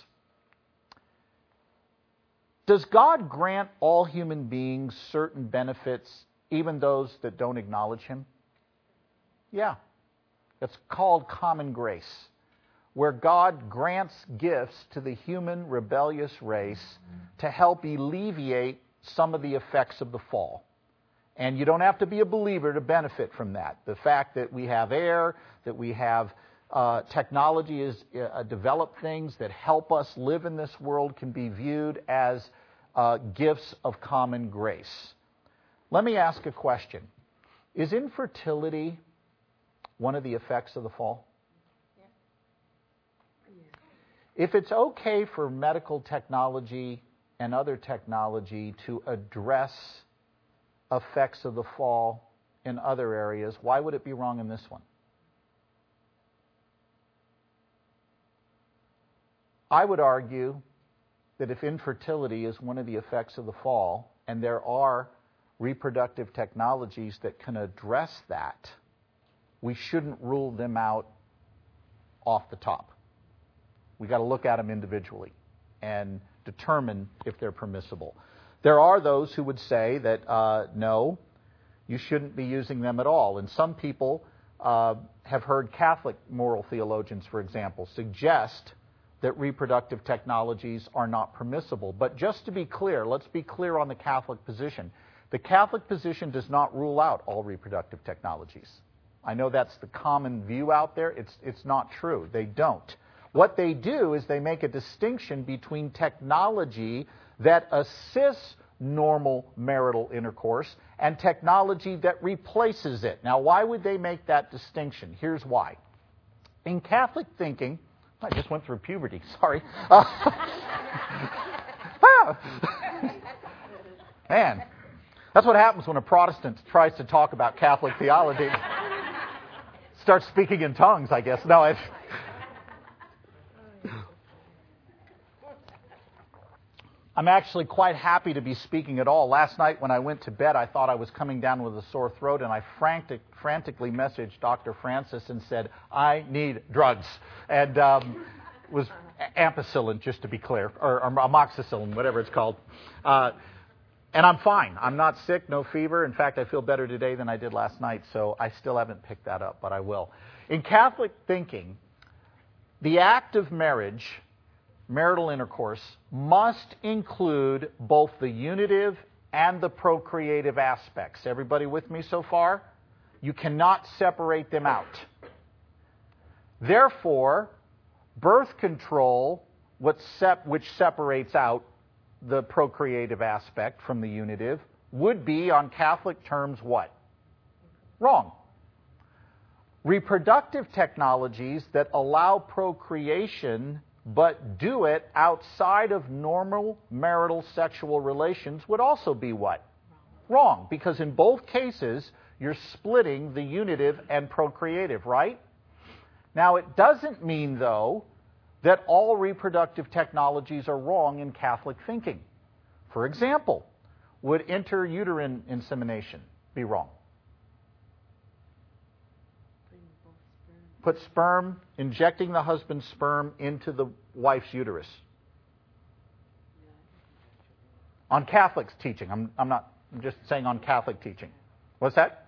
Does God grant all human beings certain benefits, even those that don't acknowledge Him? Yeah. It's called common grace, where God grants gifts to the human rebellious race to help alleviate some of the effects of the fall. And you don't have to be a believer to benefit from that. The fact that we have air, that we have technology is developed things that help us live in this world can be viewed as gifts of common grace. Let me ask a question. Is infertility one of the effects of the fall? If it's okay for medical technology and other technology to address effects of the fall in other areas, why would it be wrong in this one? I would argue that if infertility is one of the effects of the fall, and there are reproductive technologies that can address that, we shouldn't rule them out off the top. We've got to look at them individually and determine if they're permissible. There are those who would say that, no, you shouldn't be using them at all. And some people have heard Catholic moral theologians, for example, suggest that reproductive technologies are not permissible. But just to be clear, let's be clear on the Catholic position. The Catholic position does not rule out all reproductive technologies. I know that's the common view out there. It's not true. They don't. What they do is they make a distinction between technology that assists normal marital intercourse and technology that replaces it. Now, why would they make that distinction? Here's why. In Catholic thinking, I just went through puberty, sorry. Man, that's what happens when a Protestant tries to talk about Catholic theology. Starts speaking in tongues, I guess. No, I'm actually quite happy to be speaking at all. Last night when I went to bed, I thought I was coming down with a sore throat, and I frantically messaged Dr. Francis and said, I need drugs. And was ampicillin, just to be clear, or amoxicillin, whatever it's called. And I'm fine. I'm not sick, no fever. In fact, I feel better today than I did last night, so I still haven't picked that up, but I will. In Catholic thinking, the act of marriage, marital intercourse, must include both the unitive and the procreative aspects. Everybody with me so far? You cannot separate them out. Therefore, birth control, which separates out the procreative aspect from the unitive, would be, on Catholic terms, what? Wrong. Reproductive technologies that allow procreation but do it outside of normal marital sexual relations would also be what? Wrong. Because in both cases, you're splitting the unitive and procreative, right? Now, it doesn't mean, though, that all reproductive technologies are wrong in Catholic thinking. For example, would intrauterine insemination be wrong? Put sperm, injecting the husband's sperm into the wife's uterus. On Catholic teaching. I'm just saying on Catholic teaching. What's that?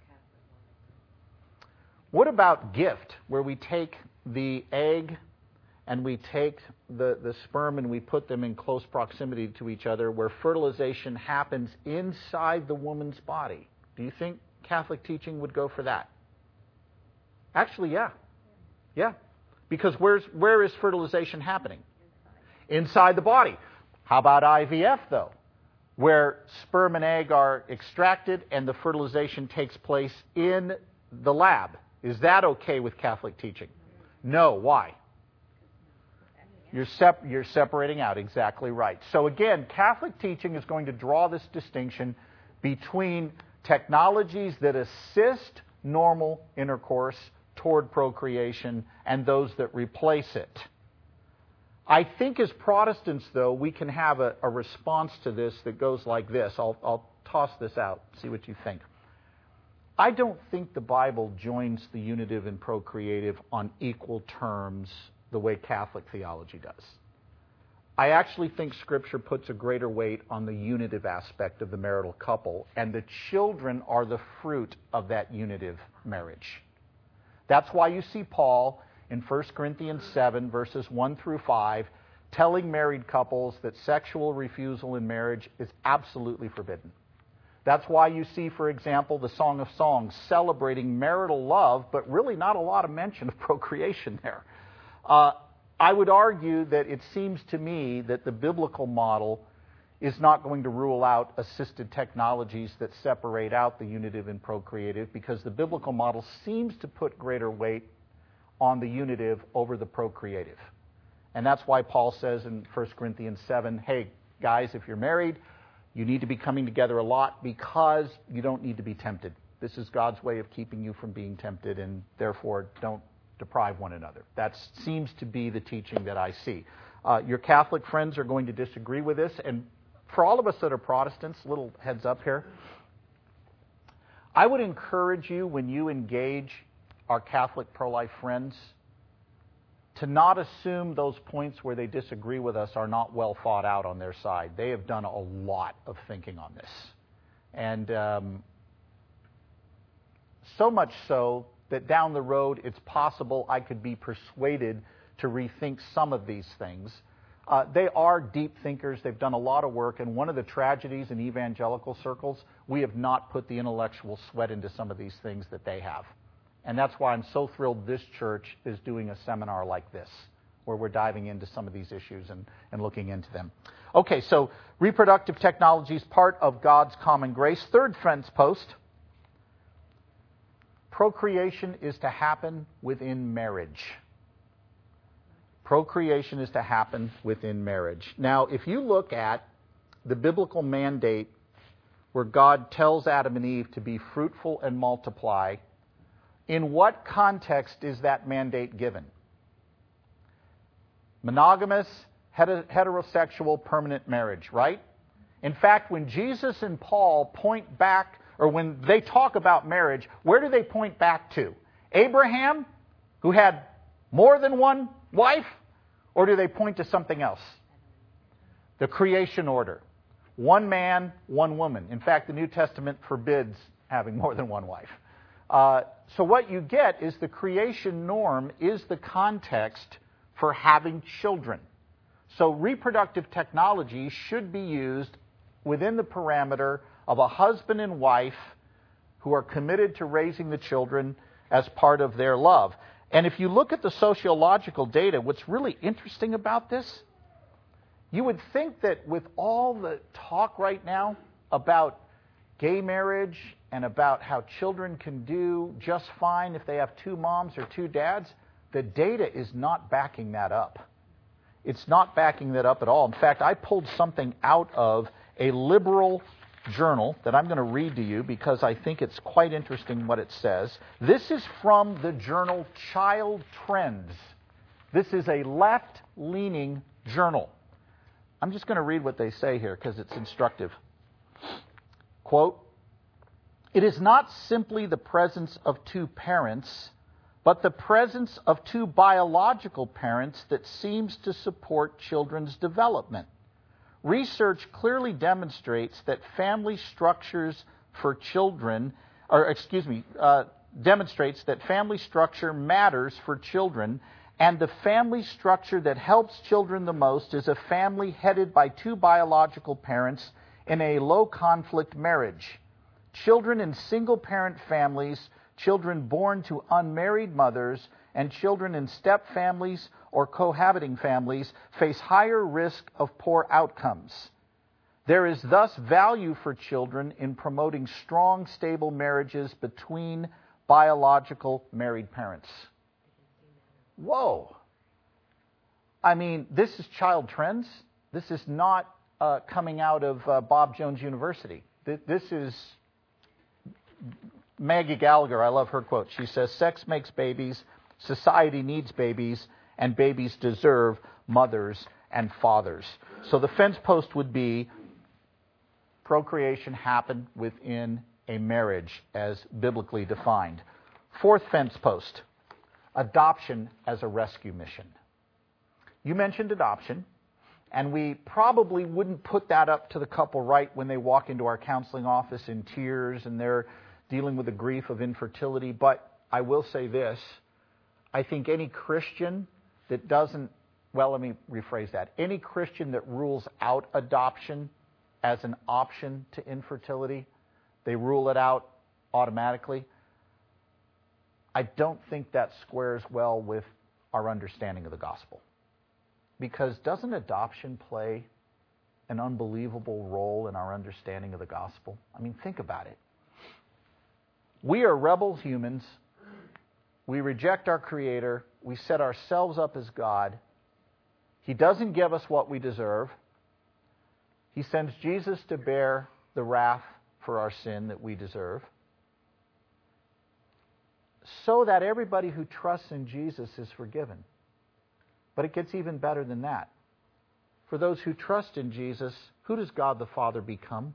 What about gift, where we take the egg and we take the sperm and we put them in close proximity to each other, where fertilization happens inside the woman's body? Do you think Catholic teaching would go for that? Actually, yeah. Yeah. Because where is fertilization happening? Inside the body. How about IVF, though? Where sperm and egg are extracted and the fertilization takes place in the lab. Is that okay with Catholic teaching? No. Why? You're separating out. Exactly right. So again, Catholic teaching is going to draw this distinction between technologies that assist normal intercourse toward procreation and those that replace it. I think as Protestants, though, we can have a response to this that goes like this. I'll toss this out, see what you think. I don't think the Bible joins the unitive and procreative on equal terms the way Catholic theology does. I actually think Scripture puts a greater weight on the unitive aspect of the marital couple, and the children are the fruit of that unitive marriage. That's why you see Paul in 1 Corinthians 7, verses 1 through 5, telling married couples that sexual refusal in marriage is absolutely forbidden. That's why you see, for example, the Song of Songs celebrating marital love, but really not a lot of mention of procreation there. I would argue that it seems to me that the biblical model is not going to rule out assisted technologies that separate out the unitive and procreative, because the biblical model seems to put greater weight on the unitive over the procreative. And that's why Paul says in 1 Corinthians 7, hey, guys, if you're married, you need to be coming together a lot because you don't need to be tempted. This is God's way of keeping you from being tempted, and therefore don't deprive one another. That seems to be the teaching that I see. Your Catholic friends are going to disagree with this, and for all of us that are Protestants, little heads up here, I would encourage you, when you engage our Catholic pro-life friends, to not assume those points where they disagree with us are not well thought out on their side. They have done a lot of thinking on this. And so much so that down the road it's possible I could be persuaded to rethink some of these things. They are deep thinkers. They've done a lot of work. And one of the tragedies in evangelical circles, we have not put the intellectual sweat into some of these things that they have. And that's why I'm so thrilled this church is doing a seminar like this, where we're diving into some of these issues and looking into them. Okay, so reproductive technology is part of God's common grace. Third fence post. Procreation is to happen within marriage. Procreation is to happen within marriage. Now, if you look at the biblical mandate where God tells Adam and Eve to be fruitful and multiply, in what context is that mandate given? Monogamous, heterosexual, permanent marriage, right? In fact, when Jesus and Paul point back, or when they talk about marriage, where do they point back to? Abraham, who had more than one wife? Or do they point to something else? The creation order. One man, one woman. In fact, the New Testament forbids having more than one wife. So what you get is the creation norm is the context for having children. So reproductive technology should be used within the parameter of a husband and wife who are committed to raising the children as part of their love. And if you look at the sociological data, what's really interesting about this, you would think that with all the talk right now about gay marriage and about how children can do just fine if they have two moms or two dads, the data is not backing that up. It's not backing that up at all. In fact, I pulled something out of a liberal journal that I'm going to read to you because I think it's quite interesting what it says. This is from the journal Child Trends. This is a left-leaning journal. I'm just going to read what they say here because it's instructive. Quote, "It is not simply the presence of two parents, but the presence of two biological parents that seems to support children's development. Research clearly demonstrates that family structures for children, demonstrates that family structure matters for children, and the family structure that helps children the most is a family headed by two biological parents in a low-conflict marriage. Children in single-parent families, children born to unmarried mothers, and children in step families or cohabiting families face higher risk of poor outcomes. There is thus value for children in promoting strong, stable marriages between biological married parents." Whoa. I mean, this is Child Trends. This is not coming out of Bob Jones University. This is Maggie Gallagher. I love her quote. She says, "Sex makes babies, society needs babies, and babies deserve mothers and fathers." So the fence post would be procreation happen within a marriage as biblically defined. Fourth fence post, adoption as a rescue mission. You mentioned adoption, and we probably wouldn't put that up to the couple right when they walk into our counseling office in tears and they're dealing with the grief of infertility. But I will say this, I think any Christian that doesn't, well, let me rephrase that. Any Christian that rules out adoption as an option to infertility, they rule it out automatically. I don't think that squares well with our understanding of the gospel. Because doesn't adoption play an unbelievable role in our understanding of the gospel? I mean, think about it. We are rebel humans. We reject our Creator. We set ourselves up as God. He doesn't give us what we deserve. He sends Jesus to bear the wrath for our sin that we deserve, so that everybody who trusts in Jesus is forgiven. But it gets even better than that. For those who trust in Jesus, who does God the Father become?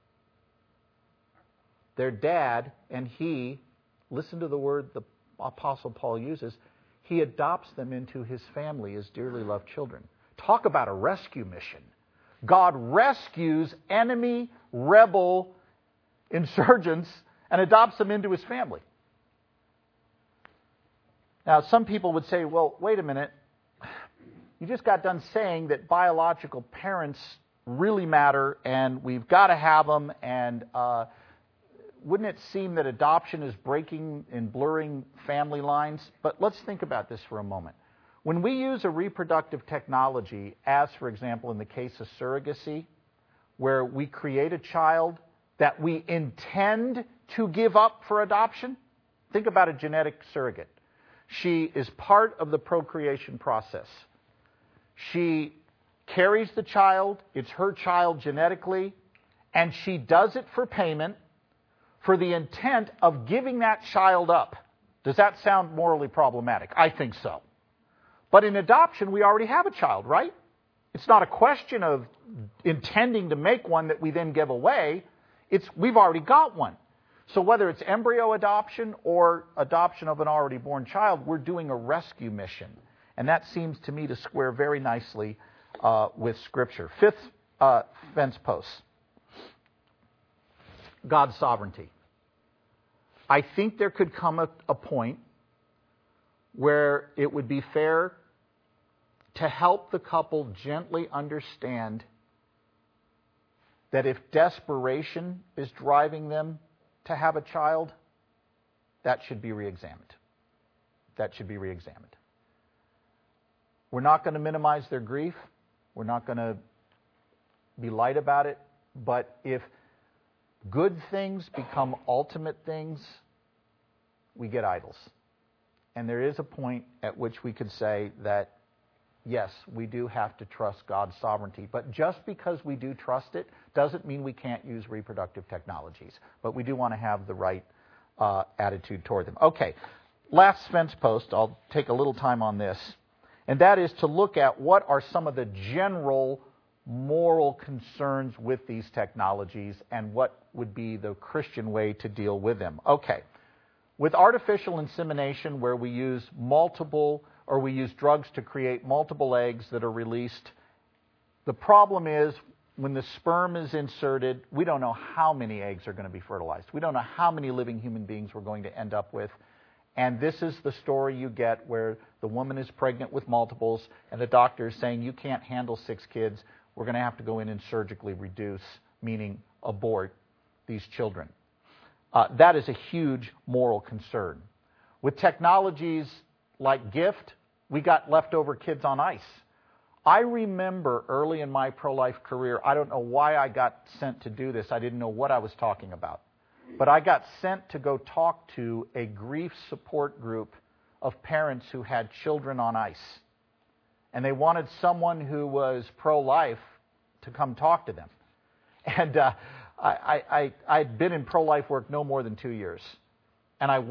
Their dad, and he, listen to the word the Apostle Paul uses, he adopts them into his family as dearly loved children. Talk about a rescue mission. God rescues enemy, rebel, insurgents, and adopts them into his family. Now, some people would say, well, wait a minute. You just got done saying that biological parents really matter, and we've got to have them, and wouldn't it seem that adoption is breaking and blurring family lines? But let's think about this for a moment. When we use a reproductive technology, as, for example, in the case of surrogacy, where we create a child that we intend to give up for adoption, think about a genetic surrogate. She is part of the procreation process. She carries the child, it's her child genetically, and she does it for payment for the intent of giving that child up. Does that sound morally problematic? I think so. But in adoption, we already have a child, right? It's not a question of intending to make one that we then give away. We've already got one. So whether it's embryo adoption or adoption of an already born child, we're doing a rescue mission. And that seems to me to square very nicely with Scripture. Fifth fence post. God's sovereignty. I think there could come a point where it would be fair to help the couple gently understand that if desperation is driving them to have a child, that should be reexamined. That should be reexamined. We're not going to minimize their grief. We're not going to be light about it. But if good things become ultimate things, we get idols. And there is a point at which we could say that, yes, we do have to trust God's sovereignty. But just because we do trust it doesn't mean we can't use reproductive technologies. But we do want to have the right attitude toward them. Okay, last fence post, I'll take a little time on this. And that is to look at what are some of the general moral concerns with these technologies and what would be the Christian way to deal with them. Okay, with artificial insemination, where we use drugs to create multiple eggs that are released, the problem is when the sperm is inserted, we don't know how many eggs are going to be fertilized. We don't know how many living human beings we're going to end up with. And this is the story you get where the woman is pregnant with multiples and the doctor is saying, you can't handle 6 kids. We're going to have to go in and surgically reduce, meaning abort, these children. That is a huge moral concern. With technologies like GIFT, we got leftover kids on ice. I remember early in my pro-life career, I don't know why I got sent to do this. I didn't know what I was talking about. But I got sent to go talk to a grief support group of parents who had children on ice. And they wanted someone who was pro-life to come talk to them. And I'd been in pro-life work no more than 2 years. And I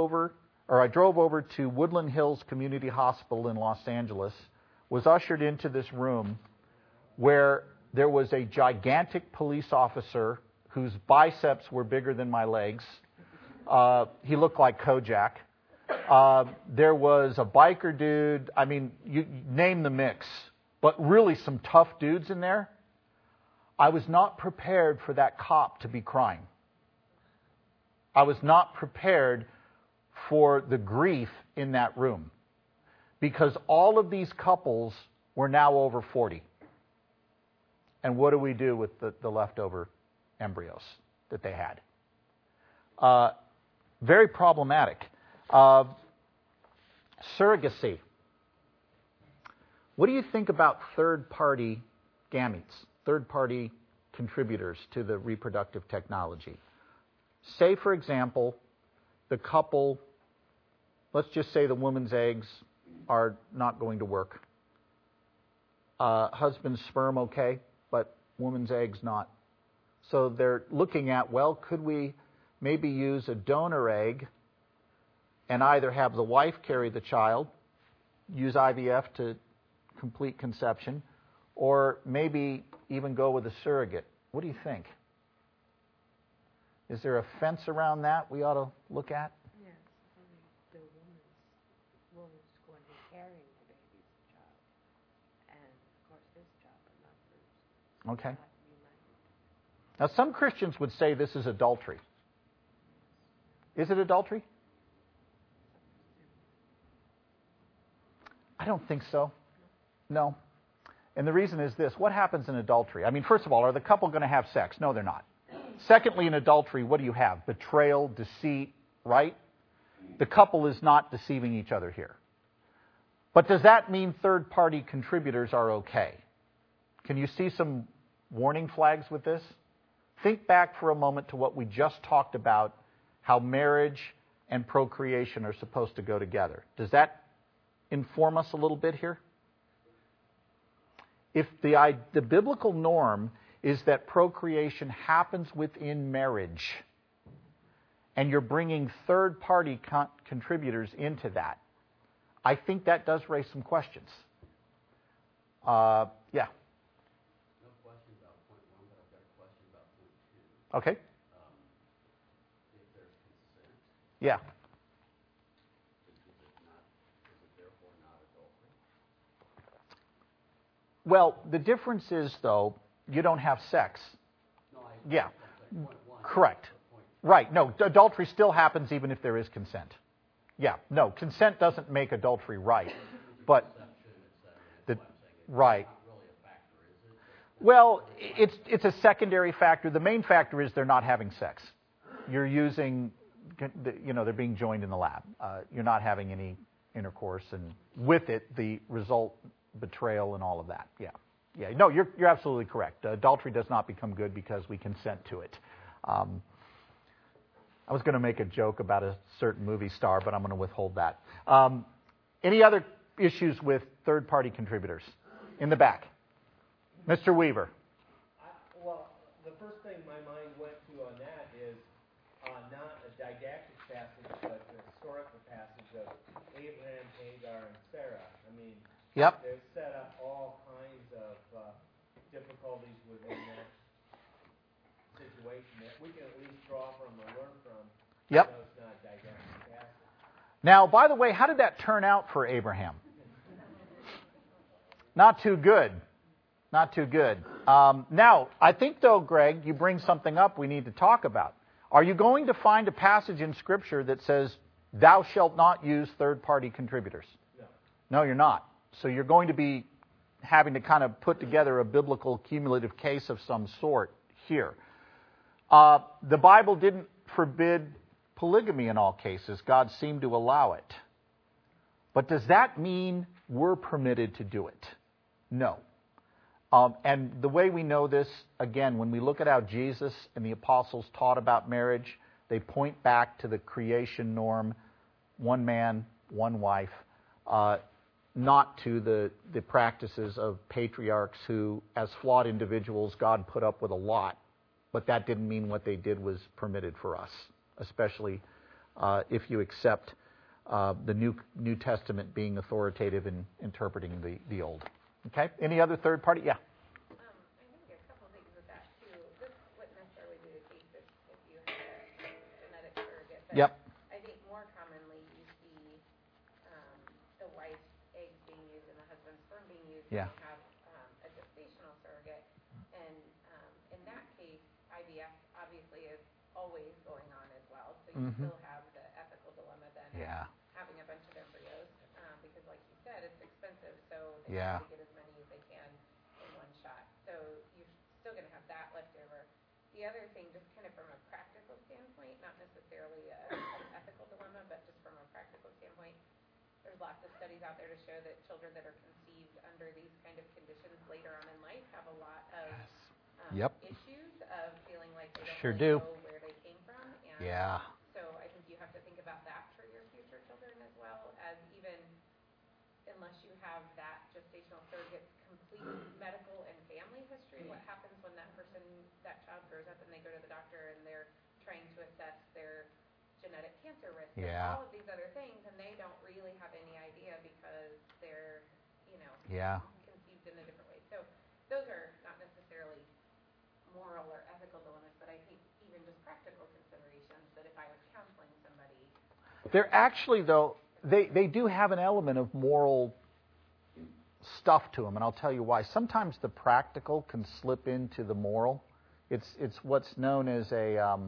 drove over to Woodland Hills Community Hospital in Los Angeles, was ushered into this room where there was a gigantic police officer whose biceps were bigger than my legs. He looked like Kojak. There was a biker dude. I mean, you name the mix. But really some tough dudes in there. I was not prepared for that cop to be crying. I was not prepared for the grief in that room. Because all of these couples were now over 40. And what do we do with the leftover embryos that they had? Very problematic. Surrogacy. What do you think about third-party gametes, third-party contributors to the reproductive technology? Say, for example, the couple, let's just say the woman's eggs are not going to work. Husband's sperm okay, but woman's eggs not. So they're looking at, well, could we maybe use a donor egg and either have the wife carry the child, use IVF to complete conception, or maybe even go with a surrogate? What do you think? Is there a fence around that we ought to look at? Yes, the woman's going to be carrying the baby's child, and of course his child, but not hers. Okay. Not united. Now, some Christians would say this is adultery. Is it adultery? I don't think so. No. And the reason is this. What happens in adultery? I mean, first of all, are the couple going to have sex? No, they're not. Secondly, in adultery, what do you have? Betrayal, deceit, right? The couple is not deceiving each other here. But does that mean third-party contributors are okay? Can you see some warning flags with this? Think back for a moment to what we just talked about, how marriage and procreation are supposed to go together. Does that inform us a little bit here? If the biblical norm is that procreation happens within marriage, and you're bringing third-party contributors into that, I think that does raise some questions. Yeah. No question about point one, but I've got a question about point two. Okay. If there's consent, Yeah. is it therefore not adultery? Well, the difference is, though, you don't have sex. No, Yeah. point one. Correct. Point Right. No, adultery still happens even if there is consent. Yeah. No, consent doesn't make adultery right. But deception, et cetera. the right. Not really a factor, is it? Well, it's a secondary factor. The main factor is they're not having sex. You're using, they're being joined in the lab. You're not having any intercourse, and with it, the result, betrayal, and all of that. Yeah. Yeah. No, you're absolutely correct. Adultery does not become good because we consent to it. I was going to make a joke about a certain movie star, but I'm going to withhold that. Any other issues with third-party contributors? In the back. Mr. Weaver. Well, the first thing my mind went to on that is not a didactic passage, but the historical passage of Abraham, Hagar, and Sarah. I mean, Yep. they've set up all kinds of difficulties within that situation that we can at least draw from or learn from. Yep. Even though it's not a didactic passage. Now, by the way, how did that turn out for Abraham? Not too good. Not too good. Now, I think, though, Greg, you bring something up we need to talk about. Are you going to find a passage in Scripture that says, thou shalt not use third-party contributors? No. No, you're not. So you're going to be having to kind of put together a biblical cumulative case of some sort here. The Bible didn't forbid polygamy in all cases. God seemed to allow it. But does that mean we're permitted to do it? No. And the way we know this, again, when we look at how Jesus and the apostles taught about marriage, they point back to the creation norm, one man, one wife, not to the practices of patriarchs who, as flawed individuals, God put up with a lot. But that didn't mean what they did was permitted for us, especially if you accept the New Testament being authoritative in interpreting the Old. Okay? Any other third party? Yeah. I think a couple of things with that too. This wouldn't necessarily be the case if you had a genetic surrogate. But Yep. I think more commonly you see the wife's eggs being used and the husband's sperm being used. Yeah. And you have a gestational surrogate, and in that case, IVF obviously is always going on as well. So you still have the ethical dilemma then. of Yeah. having a bunch of embryos, because like you said, it's expensive, so they Yeah. try to get as many as they can in one shot. So you're still going to have that left over. The other thing, just kind of from a practical standpoint, not necessarily an ethical dilemma, but just from a practical standpoint, there's lots of studies out there to show that children that are conceived under these kind of conditions later on in life have a lot of Yep. issues of feeling like they don't Sure really do. know where they came from. And Yeah. so I think you have to think about that for your future children as well, as even unless you have that gestational surrogate's complete medical and family history, what happens when that child grows up and they go to the doctor and they're trying to assess their genetic cancer risk and Yeah. all of these other things, and they don't really have any idea because they're, Yeah. conceived in a different way. So those are not necessarily moral or ethical dilemmas, but I think even just practical considerations that if I was counseling somebody. They're actually, though, they do have an element of moral stuff to them, and I'll tell you why. Sometimes the practical can slip into the moral. It's what's known as a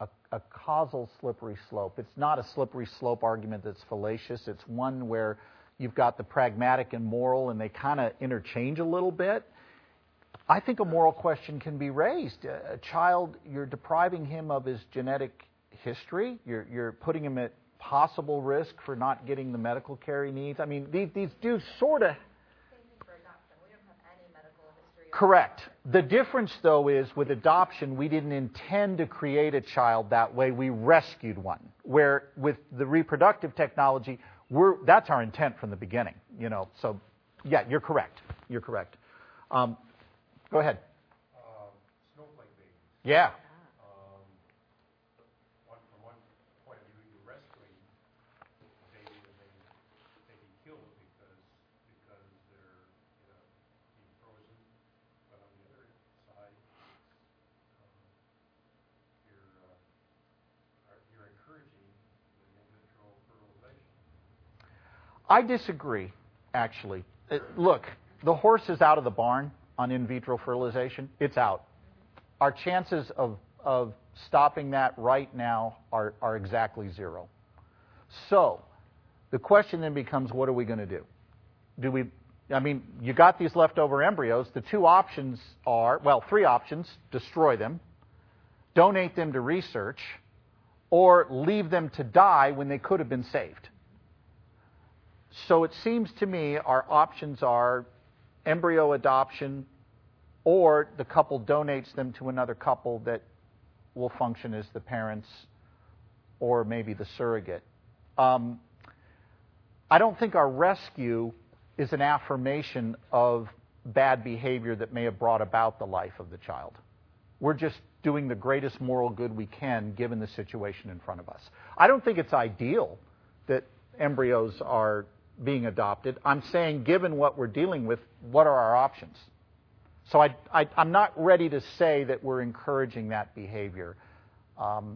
causal slippery slope. It's not a slippery slope argument that's fallacious. It's one where you've got the pragmatic and moral, and they kind of interchange a little bit. I think a moral question can be raised. A child, you're depriving him of his genetic history. You're putting him at possible risk for not getting the medical care he needs. I mean, these do sort of... Same thing for adoption. We don't have any medical history. Correct. The difference, though, is with adoption, we didn't intend to create a child that way. We rescued one. Where with the reproductive technology, that's our intent from the beginning. So, yeah, you're correct. You're correct. Go ahead. Snowflake babies. Yeah. From one point of view, you're rescuing the baby that they can kill because they're being frozen. But on the other side, you're encouraging the in vitro fertilization. I disagree, actually. Look, the horse is out of the barn on in vitro fertilization. It's out. Our chances of stopping that right now are exactly zero. So the question then becomes, what are we going to do? You got these leftover embryos. The two options are, well, three options: destroy them, donate them to research, or leave them to die when they could have been saved. So it seems to me our options are embryo adoption, or the couple donates them to another couple that will function as the parents or maybe the surrogate. I don't think our rescue is an affirmation of bad behavior that may have brought about the life of the child. We're just doing the greatest moral good we can given the situation in front of us. I don't think it's ideal that embryos are being adopted. I'm saying, given what we're dealing with, what are our options? So I'm not ready to say that we're encouraging that behavior. In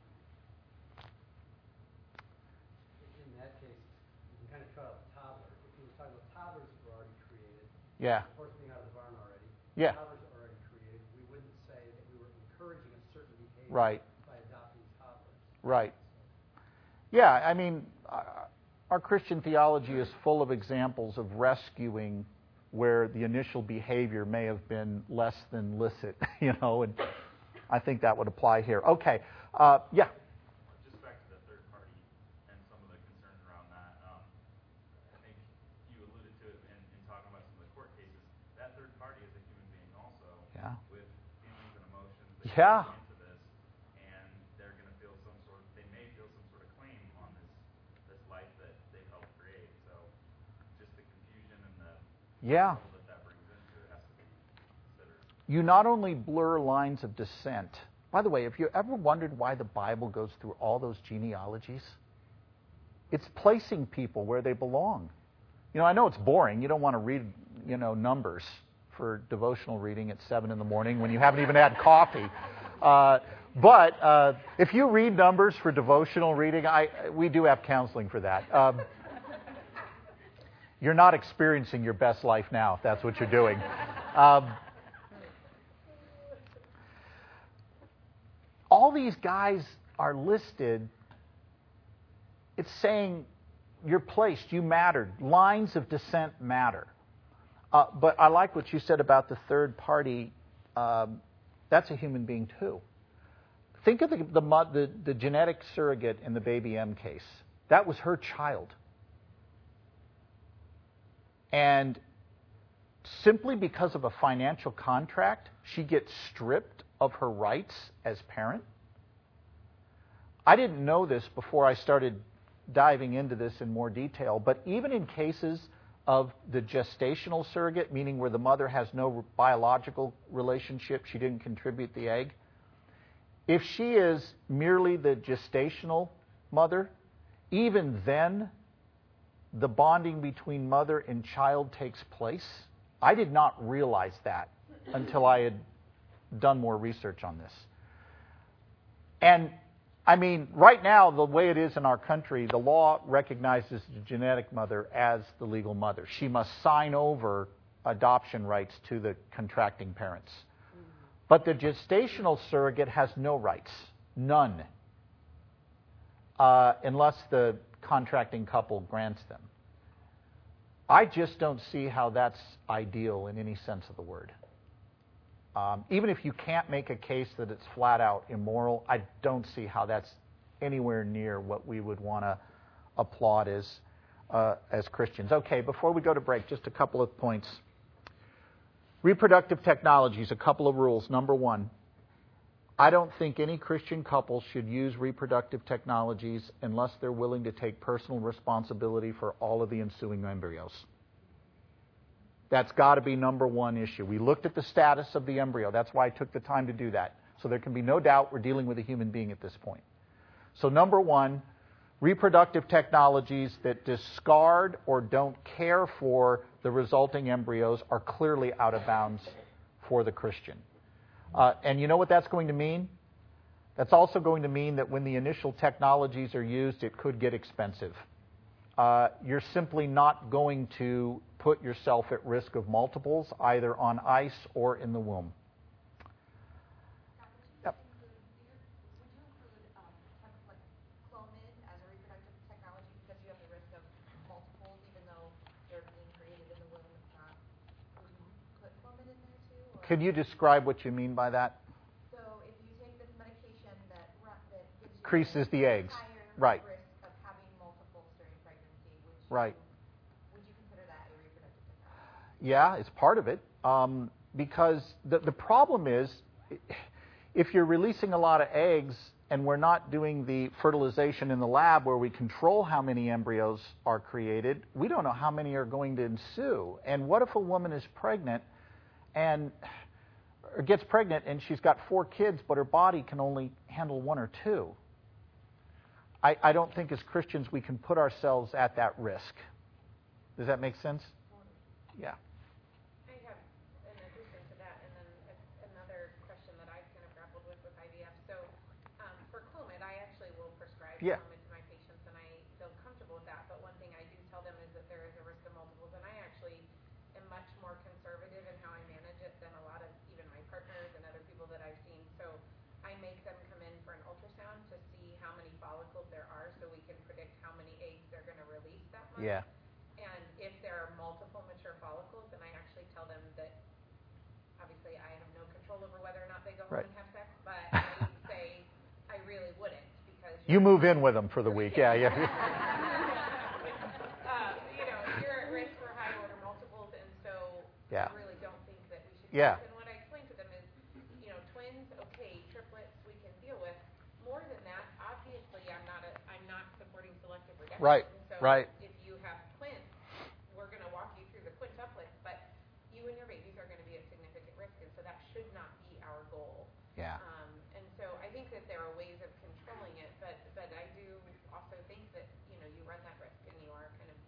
that case, you can kind of try out a toddler. If you were talking about toddlers that were already created, Yeah. the horse being out of the barn already, Yeah. toddlers are already created, we wouldn't say that we were encouraging a certain behavior Right. by adopting toddlers. Right. Yeah, our Christian theology is full of examples of rescuing where the initial behavior may have been less than licit, and I think that would apply here. Okay, yeah. Just back to the third party and some of the concerns around that. I think you alluded to it in talking about some of the court cases. That third party is a human being also, Yeah. with feelings and emotions that Yeah. go into this, and they're going to feel they may feel some sort of claim on this life that they've helped create. So just the confusion and the Yeah. that brings into it has to be considered. You not only blur lines of descent. By the way, have you ever wondered why the Bible goes through all those genealogies? It's placing people where they belong. I know it's boring. You don't want to read, numbers for devotional reading at 7 in the morning when you haven't even had coffee. But if you read numbers for devotional reading, we do have counseling for that. You're not experiencing your best life now, if that's what you're doing. All these guys are listed. It's saying you're placed, you mattered. Lines of descent matter. But I like what you said about the third party. That's a human being too. Think of the genetic surrogate in the Baby M case. That was her child. And simply because of a financial contract, she gets stripped of her rights as parent. I didn't know this before I started diving into this in more detail, but even in cases of the gestational surrogate, meaning where the mother has no biological relationship, she didn't contribute the egg, if she is merely the gestational mother, even then, the bonding between mother and child takes place. I did not realize that until I had done more research on this. And, right now, the way it is in our country, the law recognizes the genetic mother as the legal mother. She must sign over adoption rights to the contracting parents. But the gestational surrogate has no rights, none, unless the contracting couple grants them. I just don't see how that's ideal in any sense of the word. Even if you can't make a case that it's flat out immoral, I don't see how that's anywhere near what we would want to applaud as Christians. Okay, before we go to break, just a couple of points. Reproductive technologies, a couple of rules. Number one, I don't think any Christian couple should use reproductive technologies unless they're willing to take personal responsibility for all of the ensuing embryos. That's got to be number one issue. We looked at the status of the embryo. That's why I took the time to do that. So there can be no doubt we're dealing with a human being at this point. So number one, reproductive technologies that discard or don't care for the resulting embryos are clearly out of bounds for the Christian. And you know what that's going to mean? That's also going to mean that when the initial technologies are used, it could get expensive. You're simply not going to put yourself at risk of multiples, either on ice or in the womb. Yep. Would you include like Clomid as a reproductive technology because you have the risk of multiples, even though they're being created in the womb? Would you put Clomid in there too? Or? Could you describe what you mean by that? So if you take this medication that gives you increases the eggs, higher right? Risk of having multiples during pregnancy, Right. Would you consider that a reproductive technology? Yeah, it's part of it. Because the problem is, if you're releasing a lot of eggs and we're not doing the fertilization in the lab where we control how many embryos are created, we don't know how many are going to ensue. And what if a woman is pregnant or gets pregnant and she's got 4 kids, but her body can only handle 1 or 2? I don't think as Christians we can put ourselves at that risk. Does that make sense? Yeah. I have an addition to that, and then another question that I've kind of grappled with IVF. So for Clomid, I actually will prescribe Yeah. Clomid to my patients, and I feel comfortable with that. But one thing I do tell them is that there is a risk of multiples, and I actually am much more conservative in how I manage it than a lot of even my partners and other people that I've seen. So I make them come in for an ultrasound to see how many follicles there are, so we can predict how many eggs they're going to release that month. Yeah. And if there are multiple mature follicles, then I actually tell them that obviously I have no control over whether or not they go home Right. and have sex, but I would say I really wouldn't because You move in with them for the week. Yeah, yeah. You're at risk for high order multiples, and so Yeah. I really don't think that we should. Yeah. And what I explain to them is, twins, okay, triplets we can deal with. More than that, obviously, I'm not supporting selective reduction. Right. So Right. if you have twins, we're going to walk you through the quintuplets, but you and your babies are going to be at significant risk, and so that should not be our goal. Yeah. And so I think that there are ways of controlling it, but I do also think that you run that risk, and you are kind of.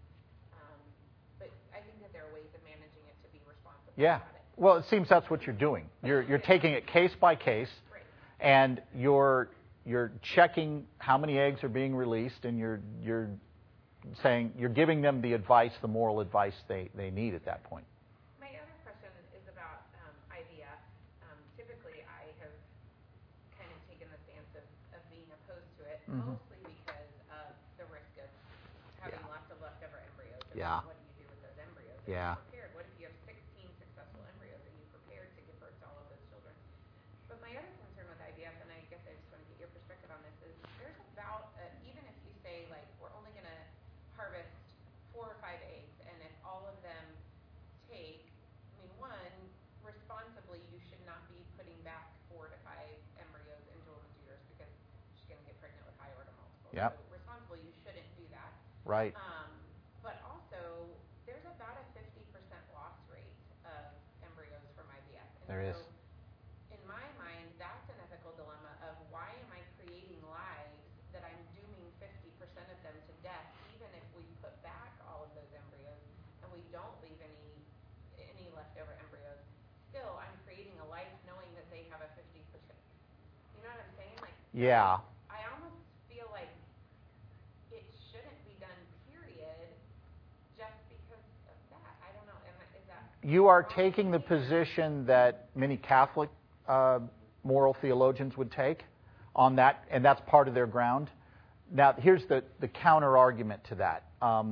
But I think that there are ways of managing it to be responsible Yeah. about it. Well, it seems that's what you're doing. You're taking it case by case, Right. and you're checking how many eggs are being released, and you're saying you're giving them the advice, the moral advice they need at that point. My other question is about IVF. Typically, I have kind of taken the stance of being opposed to it, mostly because of the risk of having lots of leftover embryos. And Yeah. what do you do with those embryos? Yeah. Are you prepared? What if you have 16 successful embryos? Are you prepared to give birth to all of those children? But my other concern with IVF, and I guess I just want to get your perspective on this, is there's about, even if you say, like, we're only going to harvest 4 or 5 eggs, and if all of them take, one, responsibly, you should not be putting back 4 to 5 embryos into a woman's uterus because she's going to get pregnant with high order multiples. Yep. So responsibly, you shouldn't do that. Right. But also, there's about a 50% loss rate of embryos from IVF. And There is. so, in my mind, that's an ethical dilemma of why am I creating lives that I'm dooming 50% of them to death, even if we put back all of those embryos and we don't leave any leftover embryos. Still, I'm creating a life knowing that they have a 50%. You know what I'm saying? Like, Yeah. I almost feel like it shouldn't be done, period, just because of that. I don't know. Is that You are taking the position that many Catholic moral theologians would take on that, and that's part of their ground. Now, here's the counter argument to that.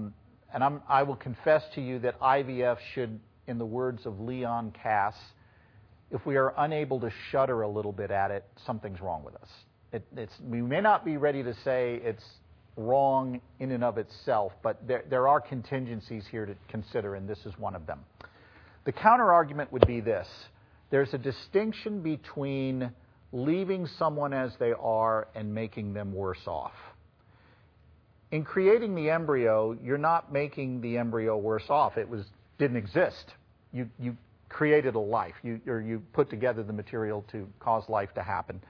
and I will confess to you that IVF should, in the words of Leon Kass, if we are unable to shudder a little bit at it, something's wrong with us. We may not be ready to say it's wrong in and of itself, but there are contingencies here to consider, and this is one of them. The counter-argument would be this. There's a distinction between leaving someone as they are and making them worse off. In creating the embryo, you're not making the embryo worse off. It didn't exist. You created a life. You put together the material to cause life to happen.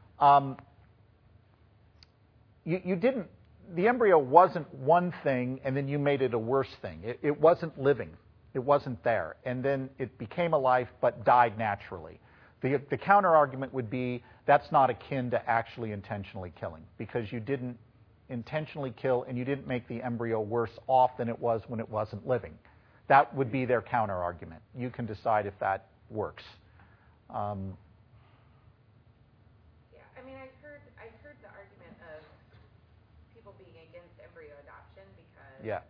You didn't. The embryo wasn't one thing, and then you made it a worse thing. It wasn't living. It wasn't there. And then it became a life but died naturally. The counter-argument would be that's not akin to actually intentionally killing, because you didn't intentionally kill and you didn't make the embryo worse off than it was when it wasn't living. That would be their counter-argument. You can decide if that works. Yeah, I mean, I've heard the argument of people being against embryo adoption because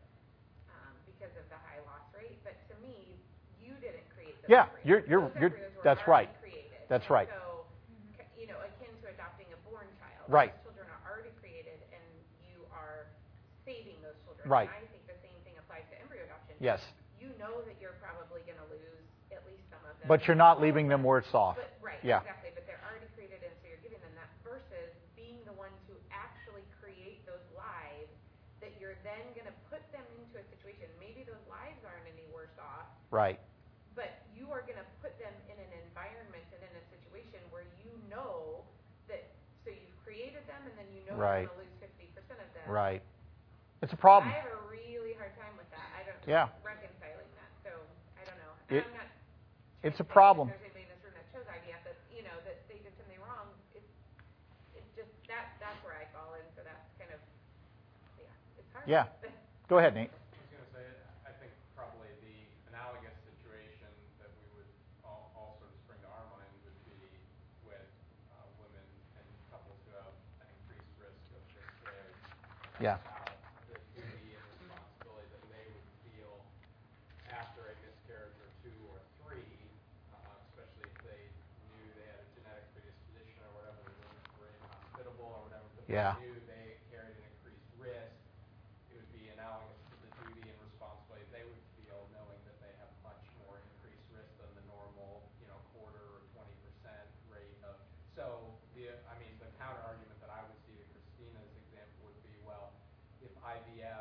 of the high loss rate. But to me, you didn't create those embryos. Those embryos were that's already right. created. That's right. So, akin to adopting a born child. Right. Those children are already created, and you are saving those children. Right. And I think the same thing applies to embryo adoption. Yes. You know that you're probably going to lose at least some of them. But you're not leaving them worse off. Right, yeah. Exactly. But they're already created, and so you're giving them that, versus being the one to actually create those lives that you're then going to put them into a situation. Maybe those lives aren't any worse off. Right. But you are going to put them in an environment and in a situation where you know that, so you've created them, and then you know right. you're going to lose 50% of them. Right. It's a problem. I have a really hard time with that. I don't reconciling that. So I don't know. And I'm not. It's a problem. There's anybody in this room that chose IVF that that they did something wrong. It's just that's where I fall in. So that's kind of it's hard. Yeah. Go ahead, Nate. I was going to say, I think probably the analogous situation that we would all sort of spring to our mind would be with women and couples who have an increased risk of miscarriage. Yeah. The duty and responsibility that they would feel after a miscarriage or two or three, especially if they knew they had a genetic predisposition or whatever, the women were inhospitable or whatever, but they knew they carried an increased risk. It would be analogous to the duty and responsibility they would feel knowing that they have much more increased risk than the normal, quarter or 20% rate of. So the counter argument that I would see to Christina's example would be, well, if IVF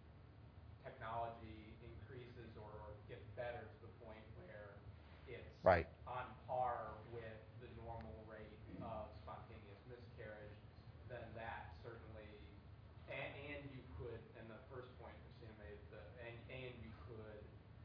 technology increases or gets better to the point where it's on par with the normal rate of spontaneous miscarriage, then that certainly, and you could, and the first point Christina made, and you could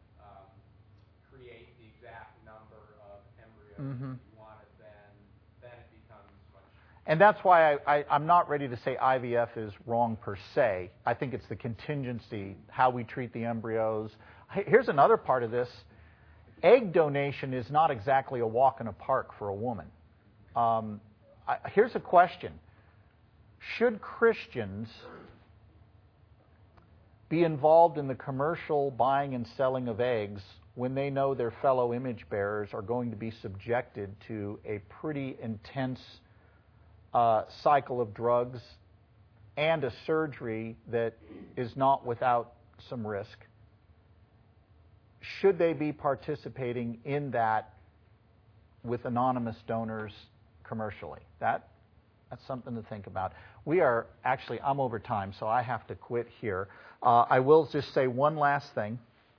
create the exact number of embryos that you wanted, then it becomes much. And that's why I'm not ready to say IVF is wrong per se. I think it's the contingency, how we treat the embryos. Here's another part of this. Egg donation is not exactly a walk in a park for a woman. Here's a question. Should Christians be involved in the commercial buying and selling of eggs when they know their fellow image bearers are going to be subjected to a pretty intense cycle of drugs and a surgery that is not without some risk? Should they be participating in that with anonymous donors commercially? That's something to think about. I'm over time, so I have to quit here. I will just say one last thing.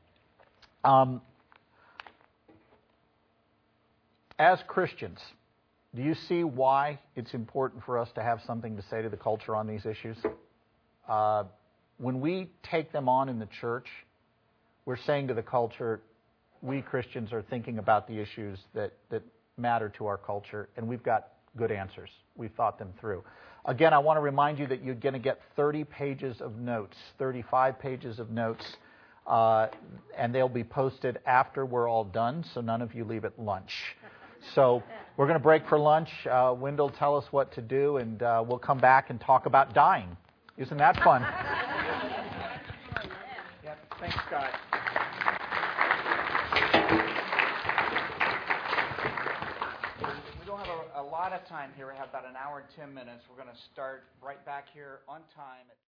As Christians, do you see why it's important for us to have something to say to the culture on these issues? When we take them on in the church, we're saying to the culture, we Christians are thinking about the issues that matter to our culture, and we've got good answers. We've thought them through. Again, I want to remind you that you're going to get 30 pages of notes, 35 pages of notes, and they'll be posted after we're all done, so none of you leave at lunch. So we're going to break for lunch. Wendell, tell us what to do, and we'll come back and talk about dying. Isn't that fun? Scott. We don't have a lot of time here. We have about an hour and 10 minutes. We're going to start right back here on time.